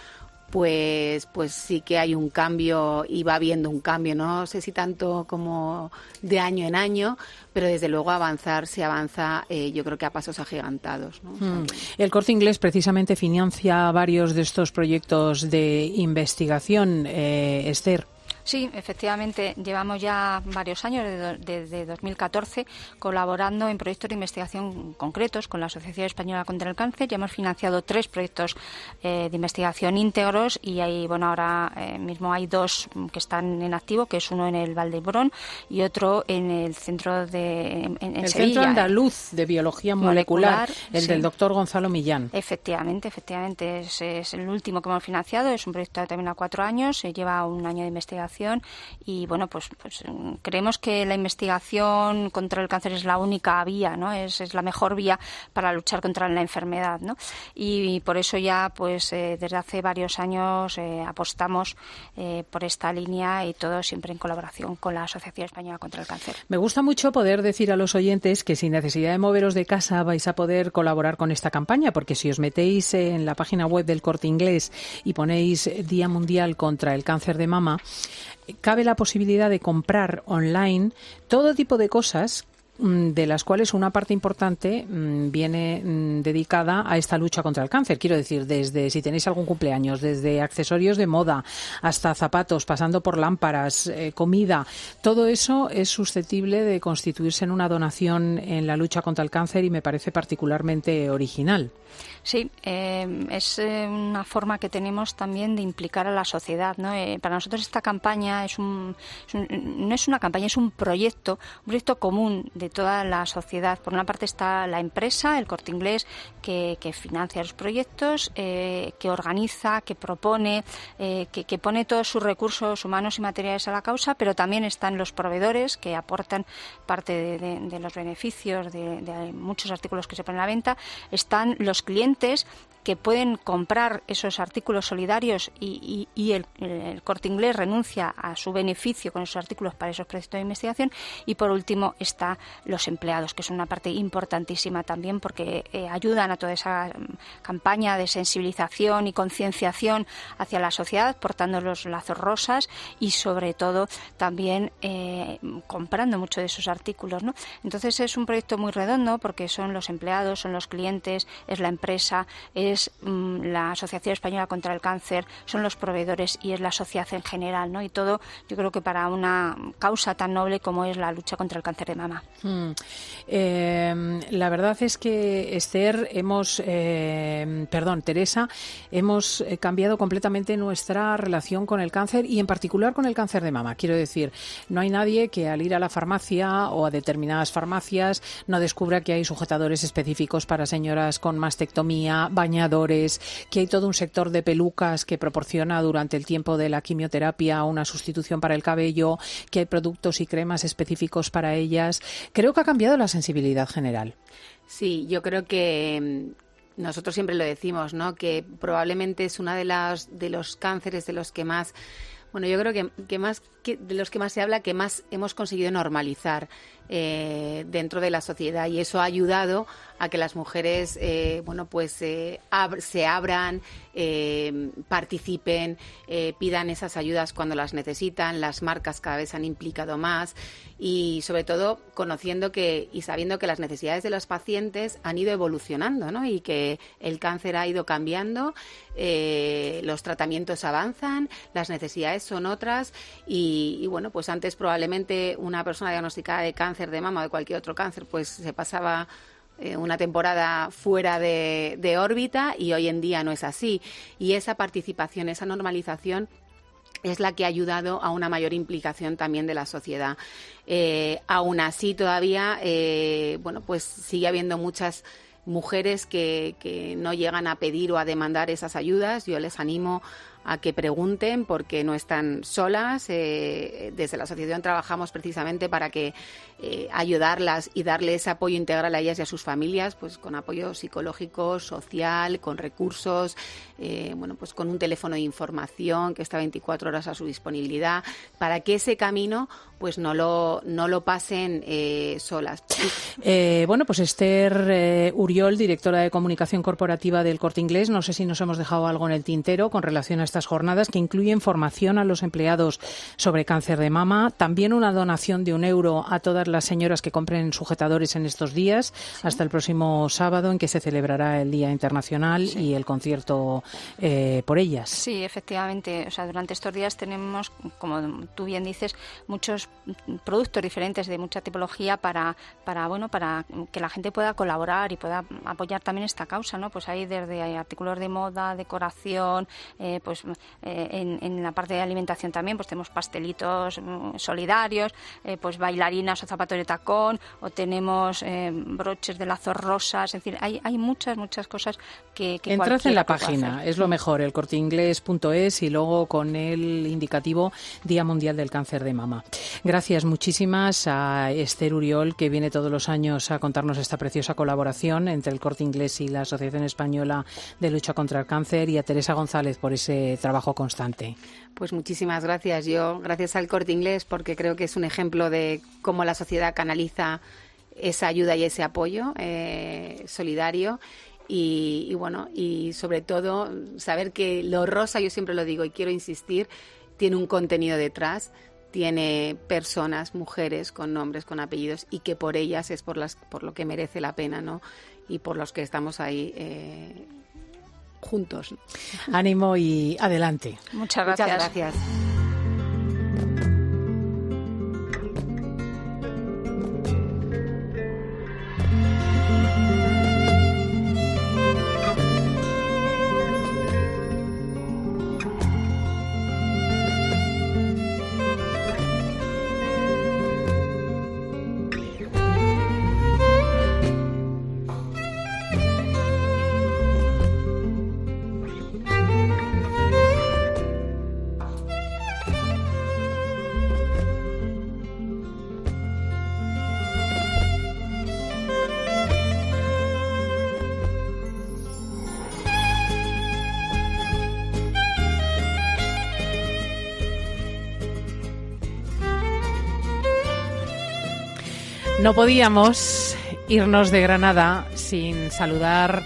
pues pues sí que hay un cambio y va habiendo un cambio, no sé si tanto como de año en año, pero desde luego avanzar se avanza, eh, yo creo que a pasos agigantados, ¿no? Mm. El Corte Inglés precisamente financia varios de estos proyectos de investigación, eh, Esther. Sí, efectivamente, llevamos ya varios años, desde dos mil catorce, colaborando en proyectos de investigación concretos con la Asociación Española contra el Cáncer. Ya hemos financiado tres proyectos eh, de investigación íntegros y hay, bueno, ahora eh, mismo hay dos que están en activo, que es uno en el Vall d'Hebron y otro en el centro de en, en el Sevilla. Centro Andaluz de Biología Molecular, Molecular el sí. del doctor Gonzalo Millán. Efectivamente, efectivamente, es, es el último que hemos financiado, es un proyecto que termina cuatro años, se lleva un año de investigación. Y bueno, pues, pues creemos que la investigación contra el cáncer es la única vía, ¿no? Es, es la mejor vía para luchar contra la enfermedad, ¿no? Y, y por eso ya, pues eh, desde hace varios años eh, apostamos eh, por esta línea y todo siempre en colaboración con la Asociación Española contra el Cáncer. Me gusta mucho poder decir a los oyentes que sin necesidad de moveros de casa vais a poder colaborar con esta campaña, porque si os metéis en la página web del Corte Inglés y ponéis Día Mundial contra el Cáncer de Mama, cabe la posibilidad de comprar online todo tipo de cosas de las cuales una parte importante mmm, viene mmm, dedicada a esta lucha contra el cáncer. Quiero decir, desde si tenéis algún cumpleaños, desde accesorios de moda hasta zapatos, pasando por lámparas, eh, comida, todo eso es susceptible de constituirse en una donación en la lucha contra el cáncer y me parece particularmente original. Sí, eh, es eh, una forma que tenemos también de implicar a la sociedad, ¿no? Eh, para nosotros esta campaña es un, es un, no es una campaña, es un proyecto, un proyecto común de toda la sociedad. Por una parte está la empresa, el Corte Inglés, que, que financia los proyectos, eh, que organiza, que propone, eh, que, que pone todos sus recursos humanos y materiales a la causa, pero también están los proveedores que aportan parte de, de, de los beneficios de, de muchos artículos que se ponen a la venta. Están los clientes que pueden comprar esos artículos solidarios y, y, y el, el Corte Inglés renuncia a su beneficio con esos artículos para esos proyectos de investigación. Y por último está los empleados, que es una parte importantísima también porque eh, ayudan a toda esa campaña de sensibilización y concienciación hacia la sociedad, portando los lazos rosas y sobre todo también eh, comprando mucho de esos artículos, ¿no? Entonces es un proyecto muy redondo porque son los empleados, son los clientes, es la empresa, es es mmm, la Asociación Española contra el Cáncer, son los proveedores y es la sociedad en general, ¿no? Y todo, yo creo que para una causa tan noble como es la lucha contra el cáncer de mama. Mm. Eh, la verdad es que, Esther, hemos, eh, perdón, Teresa, hemos eh, cambiado completamente nuestra relación con el cáncer y en particular con el cáncer de mama. Quiero decir, no hay nadie que al ir a la farmacia o a determinadas farmacias no descubra que hay sujetadores específicos para señoras con mastectomía, bañadores, que hay todo un sector de pelucas que proporciona durante el tiempo de la quimioterapia una sustitución para el cabello, que hay productos y cremas específicos para ellas. Creo que ha cambiado la sensibilidad general. Sí, yo creo que nosotros siempre lo decimos, ¿no? Que probablemente es una de las de los cánceres de los que más, bueno, yo creo que, que más que de los que más se habla, que más hemos conseguido normalizar eh, dentro de la sociedad, y eso ha ayudado a que las mujeres, eh, bueno, pues eh, ab- se abran, eh, participen, eh, pidan esas ayudas cuando las necesitan. Las marcas cada vez se han implicado más y, sobre todo, conociendo que y sabiendo que las necesidades de los pacientes han ido evolucionando, ¿no? Y que el cáncer ha ido cambiando, eh, los tratamientos avanzan, las necesidades son otras y, y, bueno, pues antes probablemente una persona diagnosticada de cáncer de mama o de cualquier otro cáncer, pues se pasaba una temporada fuera de, de órbita, y hoy en día no es así. Y esa participación, esa normalización es la que ha ayudado a una mayor implicación también de la sociedad. Eh, aún así, todavía, eh, bueno, pues sigue habiendo muchas mujeres que, que no llegan a pedir o a demandar esas ayudas. Yo les animo a que pregunten, porque no están solas. Eh, desde la asociación trabajamos precisamente para que eh, ayudarlas y darle ese apoyo integral a ellas y a sus familias, pues con apoyo psicológico, social, con recursos, eh, bueno, pues con un teléfono de información que está veinticuatro horas a su disponibilidad, para que ese camino pues no lo no lo pasen eh, solas. Eh, bueno, pues Esther eh, Uriol, directora de comunicación corporativa del Corte Inglés, no sé si nos hemos dejado algo en el tintero con relación a estas jornadas que incluyen formación a los empleados sobre cáncer de mama, también una donación de un euro a todas las señoras que compren sujetadores en estos días, sí, hasta el próximo sábado, en que se celebrará el Día Internacional, sí, y el concierto eh, por ellas. Sí, efectivamente. O sea, durante estos días tenemos, como tú bien dices, muchos productos diferentes de mucha tipología para, para bueno, para que la gente pueda colaborar y pueda apoyar también esta causa, ¿no? Pues hay desde artículos de moda, decoración, eh, pues eh, en, en la parte de alimentación también, pues tenemos pastelitos mm, solidarios, eh, pues bailarinas o zapatos de tacón, o tenemos eh, broches de lazos rosas. Es decir, hay, hay muchas, muchas cosas que, que Entrad en la página, hacer. Es lo mejor, el corte inglés punto es, y luego con el indicativo Día Mundial del Cáncer de Mama. Gracias muchísimas a Esther Uriol, que viene todos los años a contarnos esta preciosa colaboración entre el Corte Inglés y la Asociación Española de Lucha contra el Cáncer, y a Teresa González por ese trabajo constante. Pues muchísimas gracias. Yo, gracias al Corte Inglés, porque creo que es un ejemplo de cómo la sociedad canaliza esa ayuda y ese apoyo eh, solidario. Y, y bueno, y sobre todo saber que lo rosa, yo siempre lo digo y quiero insistir, tiene un contenido detrás, tiene personas, mujeres con nombres, con apellidos, y que por ellas es por las por lo que merece la pena, ¿no? Y por los que estamos ahí eh, juntos. Ánimo y adelante. Muchas gracias. Muchas gracias. No podíamos irnos de Granada sin saludar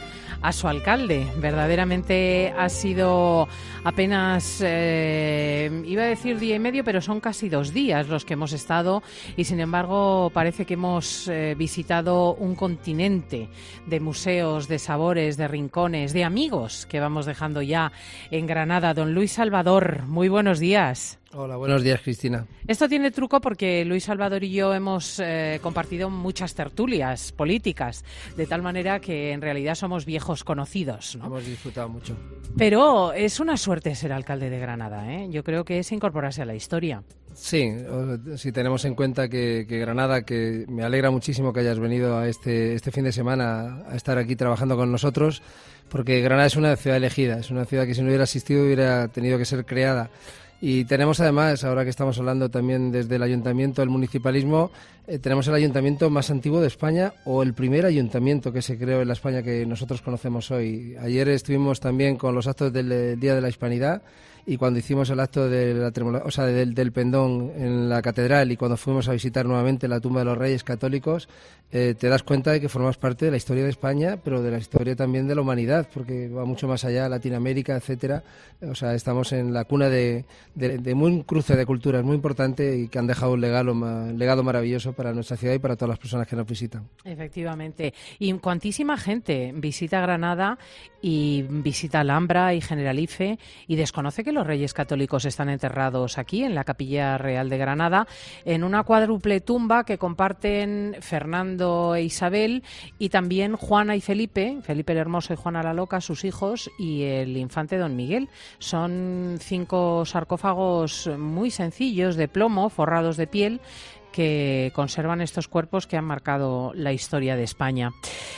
a su alcalde. Verdaderamente ha sido apenas, eh, iba a decir día y medio, pero son casi dos días los que hemos estado y, sin embargo, parece que hemos eh, visitado un continente de museos, de sabores, de rincones, de amigos que vamos dejando ya en Granada. Don Luis Salvador, muy buenos días. Hola, buenos días, Cristina. Esto tiene truco porque Luis Salvador y yo hemos eh, compartido muchas tertulias políticas, de tal manera que en realidad somos viejos conocidos, ¿no? Hemos disfrutado mucho. Pero es una suerte ser alcalde de Granada, ¿eh? Yo creo que es incorporarse a la historia. Sí, si tenemos en cuenta que, que Granada, que me alegra muchísimo que hayas venido a este, este fin de semana a estar aquí trabajando con nosotros, porque Granada es una ciudad elegida, es una ciudad que si no hubiera existido hubiera tenido que ser creada. Y tenemos además, ahora que estamos hablando también desde el ayuntamiento, el municipalismo, eh, tenemos el ayuntamiento más antiguo de España o el primer ayuntamiento que se creó en la España que nosotros conocemos hoy. Ayer estuvimos también con los actos del, del Día de la Hispanidad y cuando hicimos el acto de la tremola, o sea, del, del pendón en la catedral y cuando fuimos a visitar nuevamente la tumba de los Reyes Católicos, eh, te das cuenta de que formas parte de la historia de España, pero de la historia también de la humanidad, porque va mucho más allá, Latinoamérica, etcétera. O sea, estamos en la cuna de, de, de un cruce de culturas muy importante y que han dejado un legado, un legado maravilloso para nuestra ciudad y para todas las personas que nos visitan. Efectivamente. Y cuantísima gente visita Granada y visita Alhambra y Generalife y desconoce que los Reyes Católicos están enterrados aquí, en la Capilla Real de Granada, en una cuádruple tumba que comparten Fernando e Isabel y también Juana y Felipe, Felipe el Hermoso y Juana la Loca, sus hijos, y el infante Don Miguel. Son cinco sarcófagos muy sencillos de plomo, forrados de piel, que conservan estos cuerpos que han marcado la historia de España.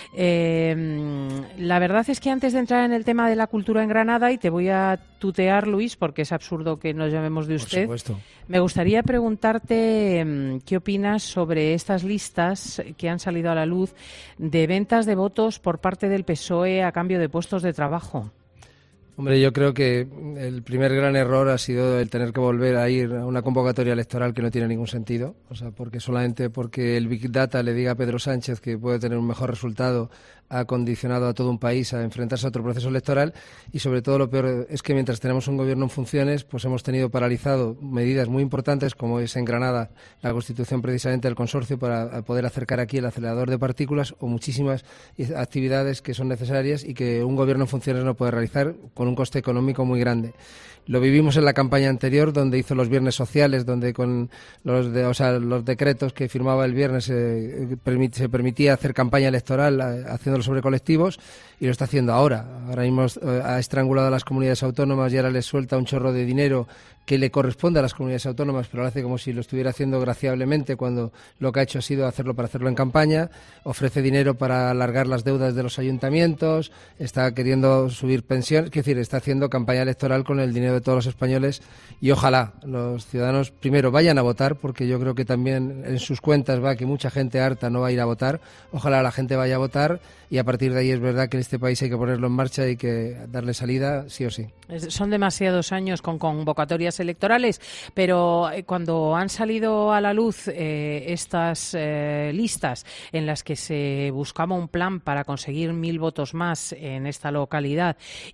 Eh, la verdad es que antes de entrar en el tema de la cultura en Granada, y te voy a tutear, Luis, porque es absurdo que nos llamemos de usted, por supuesto, me gustaría preguntarte qué opinas sobre estas listas que han salido a la luz de ventas de votos por parte del P S O E a cambio de puestos de trabajo. Hombre, yo creo que el primer gran error ha sido el tener que volver a ir a una convocatoria electoral que no tiene ningún sentido. O sea, porque solamente porque el Big Data le diga a Pedro Sánchez que puede tener un mejor resultado ha condicionado a todo un país a enfrentarse a otro proceso electoral y, sobre todo, lo peor es que mientras tenemos un gobierno en funciones, pues hemos tenido paralizado medidas muy importantes, como es en Granada la constitución precisamente del consorcio para poder acercar aquí el acelerador de partículas o muchísimas actividades que son necesarias y que un gobierno en funciones no puede realizar con un coste económico muy grande. Lo vivimos en la campaña anterior, donde hizo los viernes sociales, donde con los, de, o sea, los decretos que firmaba el viernes eh, permit, se permitía hacer campaña electoral eh, haciéndolo sobre colectivos, y lo está haciendo ahora. Ahora mismo eh, ha estrangulado a las comunidades autónomas y ahora les suelta un chorro de dinero que le corresponde a las comunidades autónomas, pero lo hace como si lo estuviera haciendo graciablemente cuando lo que ha hecho ha sido hacerlo para hacerlo en campaña. Ofrece dinero para alargar las deudas de los ayuntamientos, está queriendo subir pensiones, es decir, está haciendo campaña electoral con el dinero de todos los españoles, y ojalá los ciudadanos primero vayan a votar, porque yo creo que también en sus cuentas va que mucha gente harta no va a ir a votar. Ojalá la gente vaya a votar y a partir de ahí es verdad que en este país hay que ponerlo en marcha y que darle salida sí o sí. Son demasiados años con convocatorias electorales, pero cuando han salido a la luz eh, estas eh, listas en las que se buscaba un plan para conseguir mil votos más en esta localidad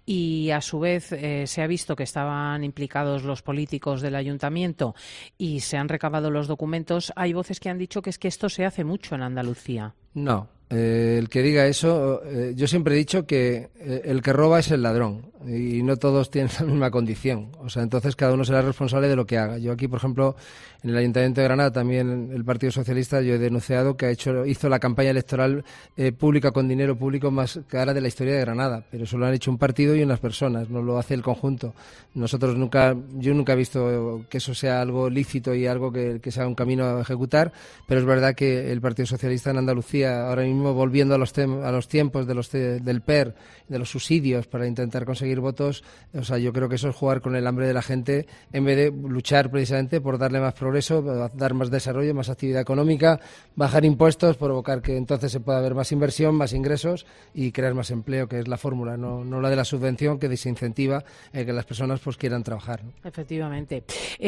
y a su vez eh, se ha visto que estaban implicados los políticos del ayuntamiento y se han recabado los documentos, hay voces que han dicho que es que esto se hace mucho en Andalucía. No. Eh, el que diga eso, eh, yo siempre he dicho que eh, el que roba es el ladrón y no todos tienen la misma condición. O sea, entonces cada uno será responsable de lo que haga. Yo aquí, por ejemplo, en el Ayuntamiento de Granada, también el Partido Socialista, yo he denunciado que ha hecho, hizo la campaña electoral eh, pública con dinero público más cara de la historia de Granada, pero eso lo han hecho un partido y unas personas, no lo hace el conjunto. Nosotros nunca, yo nunca he visto que eso sea algo lícito y algo que, que sea un camino a ejecutar, pero es verdad que el Partido Socialista en Andalucía, ahora mismo volviendo a los, tem- a los tiempos de los te- del P E R, de los subsidios para intentar conseguir votos, o sea, yo creo que eso es jugar con el hambre de la gente en vez de luchar precisamente por darle más progreso, dar más desarrollo, más actividad económica, bajar impuestos, provocar que entonces se pueda haber más inversión, más ingresos y crear más empleo, que es la fórmula, no, no la de la subvención que desincentiva eh, que las personas pues quieran trabajar, ¿no? Efectivamente.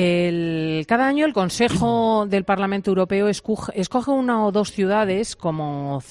El, cada año el Consejo del Parlamento Europeo escoge, escoge una o dos ciudades como centro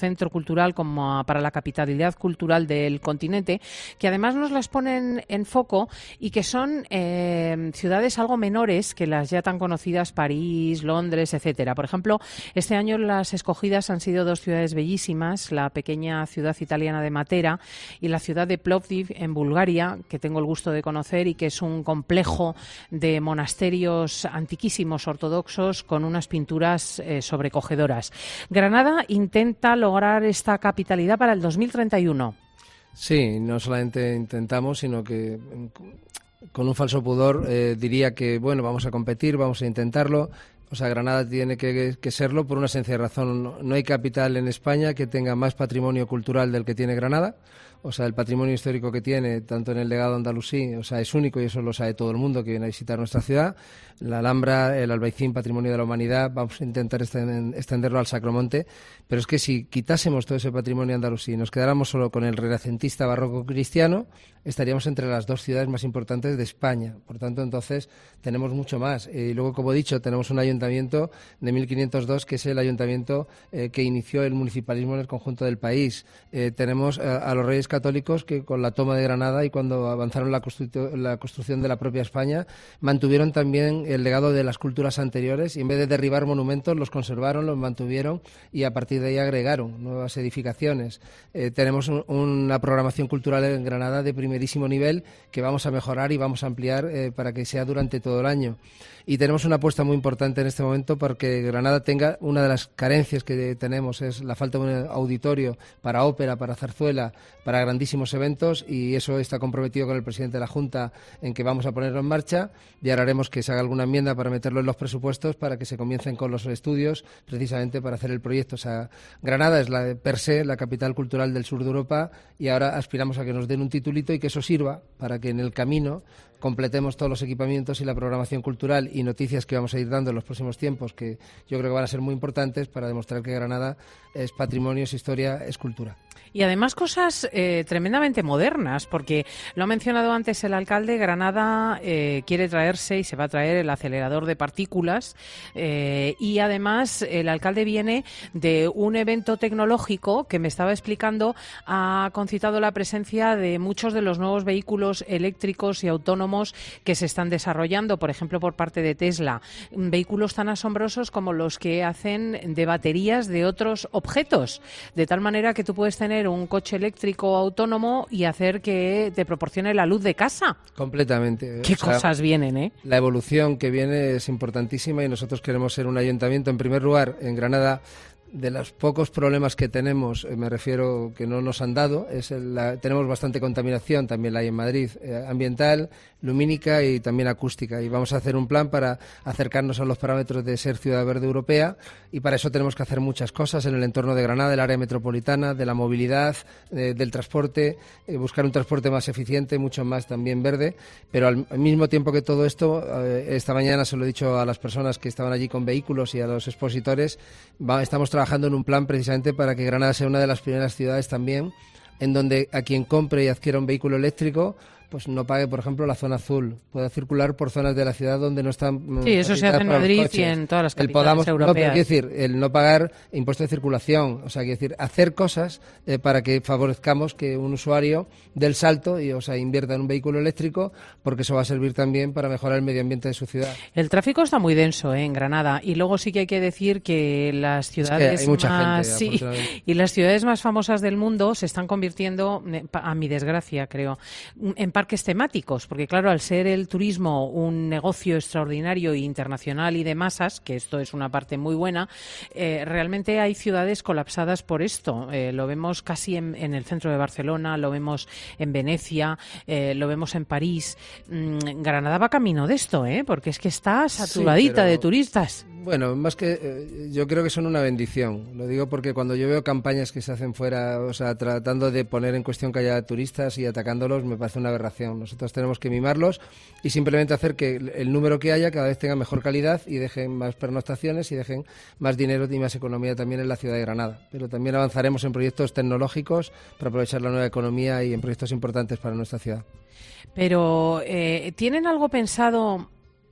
centro cultural como para la capitalidad cultural del continente, que además nos las ponen en foco y que son eh, ciudades algo menores que las ya tan conocidas París, Londres, etcétera. Por ejemplo, este año las escogidas han sido dos ciudades bellísimas, la pequeña ciudad italiana de Matera y la ciudad de Plovdiv en Bulgaria, que tengo el gusto de conocer y que es un complejo de monasterios antiquísimos ortodoxos con unas pinturas eh, sobrecogedoras. Granada intenta lograr esta capitalidad para el dos mil treinta y uno. Sí, no solamente intentamos, sino que con un falso pudor eh, diría que, bueno, vamos a competir, vamos a intentarlo. O sea, Granada tiene que, que serlo por una sencilla razón. No hay capital en España que tenga más patrimonio cultural del que tiene Granada. O sea, el patrimonio histórico que tiene, tanto en el legado andalusí, o sea, es único y eso lo sabe todo el mundo que viene a visitar nuestra ciudad. La Alhambra, el Albaicín, Patrimonio de la Humanidad, vamos a intentar extenderlo al Sacromonte, pero es que si quitásemos todo ese patrimonio andalusí y nos quedáramos solo con el renacentista barroco cristiano, estaríamos entre las dos ciudades más importantes de España. Por tanto, entonces, tenemos mucho más. Y luego, como he dicho, tenemos un ayuntamiento de mil quinientos dos, que es el ayuntamiento eh, que inició el municipalismo en el conjunto del país. Eh, tenemos eh, a los reyes católicos que con la toma de Granada y cuando avanzaron la, constru- la construcción de la propia España, mantuvieron también el legado de las culturas anteriores y en vez de derribar monumentos los conservaron, los mantuvieron y a partir de ahí agregaron nuevas edificaciones. Eh, tenemos un, una programación cultural en Granada de primerísimo nivel que vamos a mejorar y vamos a ampliar eh, para que sea durante todo el año. Y tenemos una apuesta muy importante en este momento porque Granada tenga, una de las carencias que tenemos es la falta de un auditorio para ópera, para zarzuela, para grandísimos eventos, y eso está comprometido con el presidente de la Junta en que vamos a ponerlo en marcha y ahora haremos que se haga alguna enmienda para meterlo en los presupuestos para que se comiencen con los estudios precisamente para hacer el proyecto. O sea, Granada es la per se la capital cultural del sur de Europa y ahora aspiramos a que nos den un titulito y que eso sirva para que en el camino completemos todos los equipamientos y la programación cultural y noticias que vamos a ir dando en los próximos tiempos, que yo creo que van a ser muy importantes para demostrar que Granada es patrimonio, es historia, es cultura. Y además cosas eh, tremendamente modernas, porque lo ha mencionado antes el alcalde, Granada eh, quiere traerse y se va a traer el acelerador de partículas eh, y además el alcalde viene de un evento tecnológico que me estaba explicando, ha concitado la presencia de muchos de los nuevos vehículos eléctricos y autónomos que se están desarrollando, por ejemplo, por parte de Tesla, vehículos tan asombrosos como los que hacen de baterías de otros objetos, de tal manera que tú puedes tener un coche eléctrico autónomo y hacer que te proporcione la luz de casa. Completamente. Qué o sea, cosas vienen, ¿eh? La evolución que viene es importantísima y nosotros queremos ser un ayuntamiento, en primer lugar, en Granada. De los pocos problemas que tenemos, eh, me refiero que no nos han dado, es el, la, tenemos bastante contaminación, también la hay en Madrid, eh, ambiental, lumínica y también acústica. Y vamos a hacer un plan para acercarnos a los parámetros de ser ciudad verde europea y para eso tenemos que hacer muchas cosas en el entorno de Granada, del área metropolitana, de la movilidad, eh, del transporte, eh, buscar un transporte más eficiente, mucho más también verde, pero al, al mismo tiempo que todo esto, eh, esta mañana se lo he dicho a las personas que estaban allí con vehículos y a los expositores, va, estamos trabajando en un plan precisamente para que Granada sea una de las primeras ciudades también en donde a quien compre y adquiera un vehículo eléctrico pues no pague, por ejemplo, la zona azul, pueda circular por zonas de la ciudad donde no están... Sí, eso se hace en Madrid y en todas las capitales el podamos, europeas. No, pero quiero decir, el no pagar impuesto de circulación, o sea, quiero decir, hacer cosas eh, para que favorezcamos que un usuario dé el salto y, o sea, invierta en un vehículo eléctrico, porque eso va a servir también para mejorar el medio ambiente de su ciudad. El tráfico está muy denso, ¿eh? En Granada, y luego sí que hay que decir que las ciudades es que hay mucha más... gente, sí, y las ciudades más famosas del mundo se están convirtiendo, a mi desgracia, creo, en parques temáticos. Porque claro, al ser el turismo un negocio extraordinario e internacional y de masas, que esto es una parte muy buena, eh, realmente hay ciudades colapsadas por esto. Eh, lo vemos casi en, en el centro de Barcelona, lo vemos en Venecia, eh, lo vemos en París. Mm, Granada va camino de esto, ¿eh? Porque es que está saturadita sí, pero... de turistas. Bueno, más que eh, yo creo que son una bendición. Lo digo porque cuando yo veo campañas que se hacen fuera, o sea, tratando de poner en cuestión que haya turistas y atacándolos, me parece una aberración. Nosotros tenemos que mimarlos y simplemente hacer que el número que haya cada vez tenga mejor calidad y dejen más pernoctaciones y dejen más dinero y más economía también en la ciudad de Granada. Pero también avanzaremos en proyectos tecnológicos para aprovechar la nueva economía y en proyectos importantes para nuestra ciudad. Pero, eh, ¿tienen algo pensado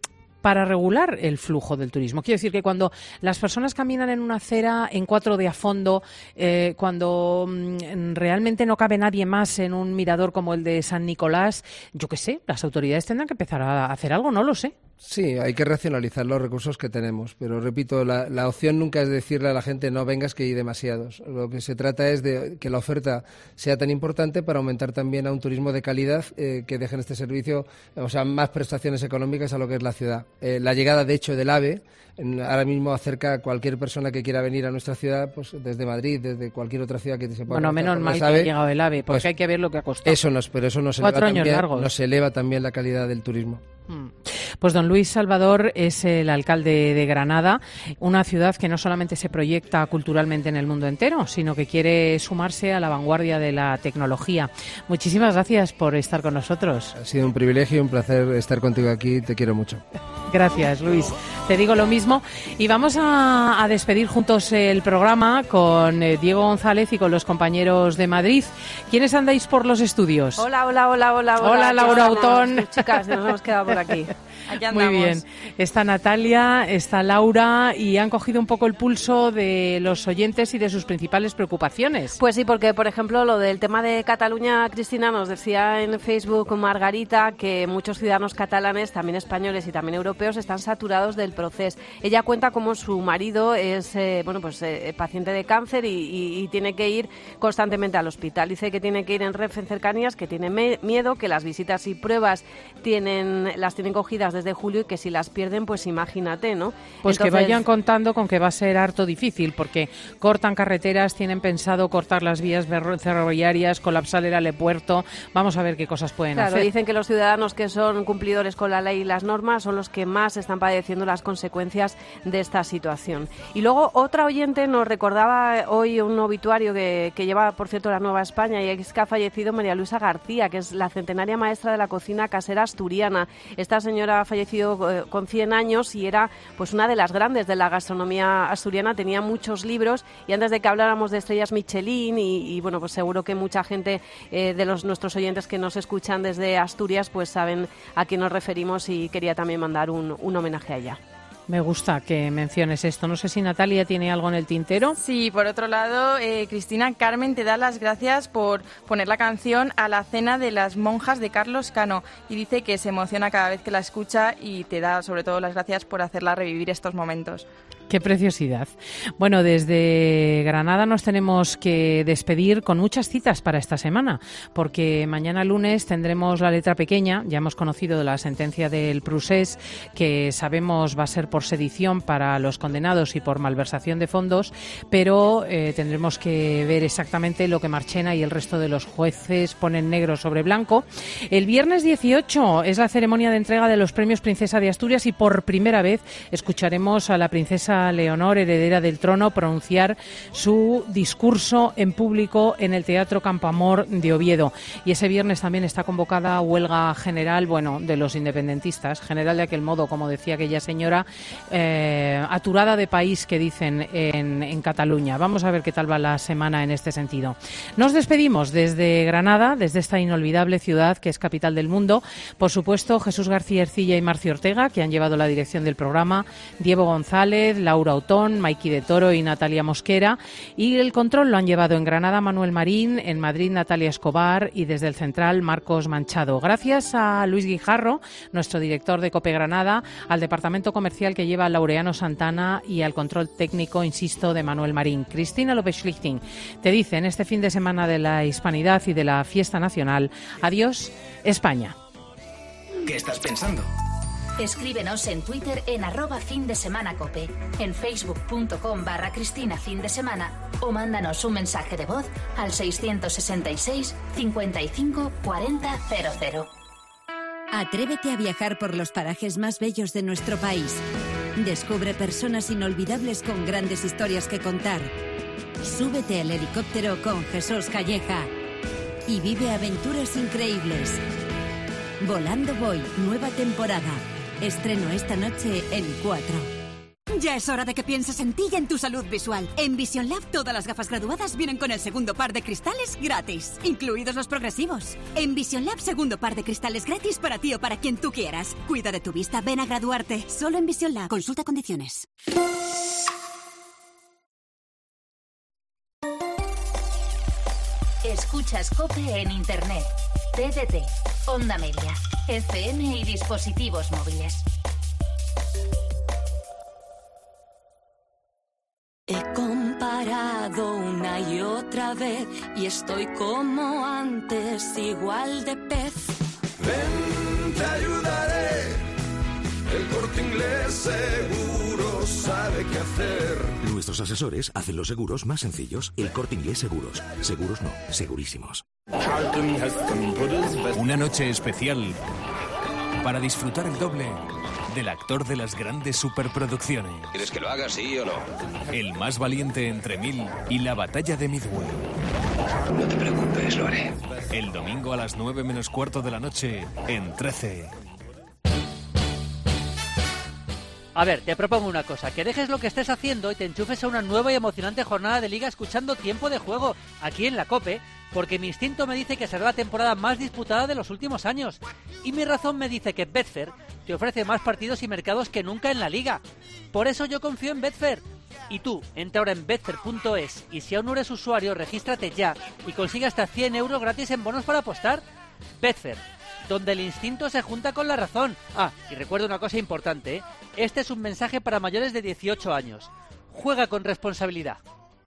para regular el flujo del turismo. Quiero decir que cuando las personas caminan en una acera en cuatro de a fondo, eh, cuando mm, realmente no cabe nadie más en un mirador como el de San Nicolás, yo qué sé, las autoridades tendrán que empezar a hacer algo, no lo sé. Sí, hay que racionalizar los recursos que tenemos, pero repito, la, la opción nunca es decirle a la gente no vengas que hay demasiados. Lo que se trata es de que la oferta sea tan importante para aumentar también a un turismo de calidad eh, que dejen este servicio, o sea, más prestaciones económicas a lo que es la ciudad. Eh, la llegada, de hecho, del AVE en, ahora mismo acerca a cualquier persona que quiera venir a nuestra ciudad, pues desde Madrid, desde cualquier otra ciudad que se pueda. Bueno, menos mal que ha llegado el AVE, porque pues, hay que ver lo que ha costado. Eso nos, pero eso nos eleva, también, nos eleva también la calidad del turismo. Pues don Luis Salvador es el alcalde de Granada, una ciudad que no solamente se proyecta culturalmente en el mundo entero, sino que quiere sumarse a la vanguardia de la tecnología. Muchísimas gracias por estar con nosotros. Ha sido un privilegio y un placer estar contigo aquí, te quiero mucho. Gracias, Luis. Te digo lo mismo. Y vamos a, a despedir juntos el programa con eh, Diego González y con los compañeros de Madrid. ¿Quiénes andáis por los estudios? Hola, hola, hola, hola. Hola, hola Laura Autón. Chicas, nos hemos quedado por aquí. Allá andamos. Muy bien. Está Natalia, está Laura y han cogido un poco el pulso de los oyentes y de sus principales preocupaciones. Pues sí, porque, por ejemplo, lo del tema de Cataluña, Cristina, nos decía en Facebook Margarita que muchos ciudadanos catalanes, también españoles y también europeos, están saturados del proceso. Ella cuenta cómo su marido es eh, bueno, pues eh, paciente de cáncer y, y, y tiene que ir constantemente al hospital. Dice que tiene que ir en Renfe en cercanías, que tiene me- miedo, que las visitas y pruebas tienen las tienen cogidas desde julio y que si las pierden, pues imagínate, ¿no? Pues Entonces, que vayan contando con que va a ser harto difícil, porque cortan carreteras, tienen pensado cortar las vías ferroviarias, colapsar el aeropuerto. Vamos a ver qué cosas pueden claro, hacer. Claro, dicen que los ciudadanos que son cumplidores con la ley y las normas son los que más están padeciendo las consecuencias de esta situación. Y luego otra oyente nos recordaba hoy un obituario que, que lleva, por cierto, la Nueva España, y es que ha fallecido María Luisa García, que es la centenaria maestra de la cocina casera asturiana. Esta señora ha fallecido eh, con cien años y era pues una de las grandes de la gastronomía asturiana, tenía muchos libros, y antes de que habláramos de estrellas Michelin y, y bueno, pues seguro que mucha gente eh, de los nuestros oyentes que nos escuchan desde Asturias pues saben a quién nos referimos, y quería también mandar un, un homenaje a ella. Me gusta que menciones esto. No sé si Natalia tiene algo en el tintero. Sí, por otro lado, eh, Cristina, Carmen te da las gracias por poner la canción A la cena de las monjas de Carlos Cano, y dice que se emociona cada vez que la escucha y te da sobre todo las gracias por hacerla revivir estos momentos. Qué preciosidad. Bueno, desde Granada nos tenemos que despedir con muchas citas para esta semana, porque mañana lunes tendremos la letra pequeña. Ya hemos conocido la sentencia del Prusés, que sabemos va a ser por sedición para los condenados y por malversación de fondos, pero eh, tendremos que ver exactamente lo que Marchena y el resto de los jueces ponen negro sobre blanco. El viernes dieciocho es la ceremonia de entrega de los premios Princesa de Asturias, y por primera vez escucharemos a la princesa Leonor, heredera del trono, pronunciar su discurso en público en el Teatro Campoamor de Oviedo. Y ese viernes también está convocada huelga general, bueno, de los independentistas, general de aquel modo, como decía aquella señora, eh, aturada de país, que dicen en, en Cataluña. Vamos a ver qué tal va la semana en este sentido. Nos despedimos desde Granada, desde esta inolvidable ciudad que es capital del mundo. Por supuesto, Jesús García Ercilla y Marcio Ortega, que han llevado la dirección del programa, Diego González, Laura Autón, Maiki de Toro y Natalia Mosquera, y el control lo han llevado en Granada Manuel Marín, en Madrid Natalia Escobar y desde el Central Marcos Manchado. Gracias a Luis Guijarro, nuestro director de COPE Granada, al departamento comercial que lleva Laureano Santana y al control técnico, insisto, de Manuel Marín. Cristina López-Schlichting te dice en este fin de semana de la Hispanidad y de la Fiesta Nacional, adiós España. ¿Qué estás pensando? Escríbenos en Twitter en arroba fin de semana cope, en facebook.com barra Cristina fin de semana, o mándanos un mensaje de voz al seiscientos sesenta y seis cincuenta y cinco cuarenta cero cero. Atrévete a viajar por los parajes más bellos de nuestro país. Descubre personas inolvidables con grandes historias que contar. Súbete al helicóptero con Jesús Calleja y vive aventuras increíbles. Volando Voy, nueva temporada. Estreno esta noche en cuatro. Ya es hora de que pienses en ti y en tu salud visual. En Vision Lab todas las gafas graduadas vienen con el segundo par de cristales gratis, incluidos los progresivos. En Vision Lab segundo par de cristales gratis para ti o para quien tú quieras. Cuida de tu vista, ven a graduarte. Solo en Vision Lab. Consulta condiciones. Escuchas COPE en Internet, T D T, Onda Media, F M y dispositivos móviles. He comparado una y otra vez y estoy como antes, igual de pez. Ven, te ayudaré. El Corte Inglés Seguros sabe qué hacer. Nuestros asesores hacen los seguros más sencillos. El Corte Inglés Seguros. Seguros no, segurísimos. Una noche especial para disfrutar el doble del actor de las grandes superproducciones. ¿Quieres que lo haga, sí o no? El más valiente entre mil y la batalla de Midway. No te preocupes, lo haré. El domingo a las nueve menos cuarto de la noche en trece. A ver, te propongo una cosa, que dejes lo que estés haciendo y te enchufes a una nueva y emocionante jornada de Liga escuchando Tiempo de Juego, aquí en la COPE, porque mi instinto me dice que será la temporada más disputada de los últimos años. Y mi razón me dice que Betfair te ofrece más partidos y mercados que nunca en la Liga. Por eso yo confío en Betfair. Y tú, entra ahora en betfair punto es y si aún no eres usuario, regístrate ya y consigue hasta cien euros gratis en bonos para apostar. Betfair, donde el instinto se junta con la razón. Ah, y recuerda una cosa importante, ¿eh? Este es un mensaje para mayores de dieciocho años. Juega con responsabilidad.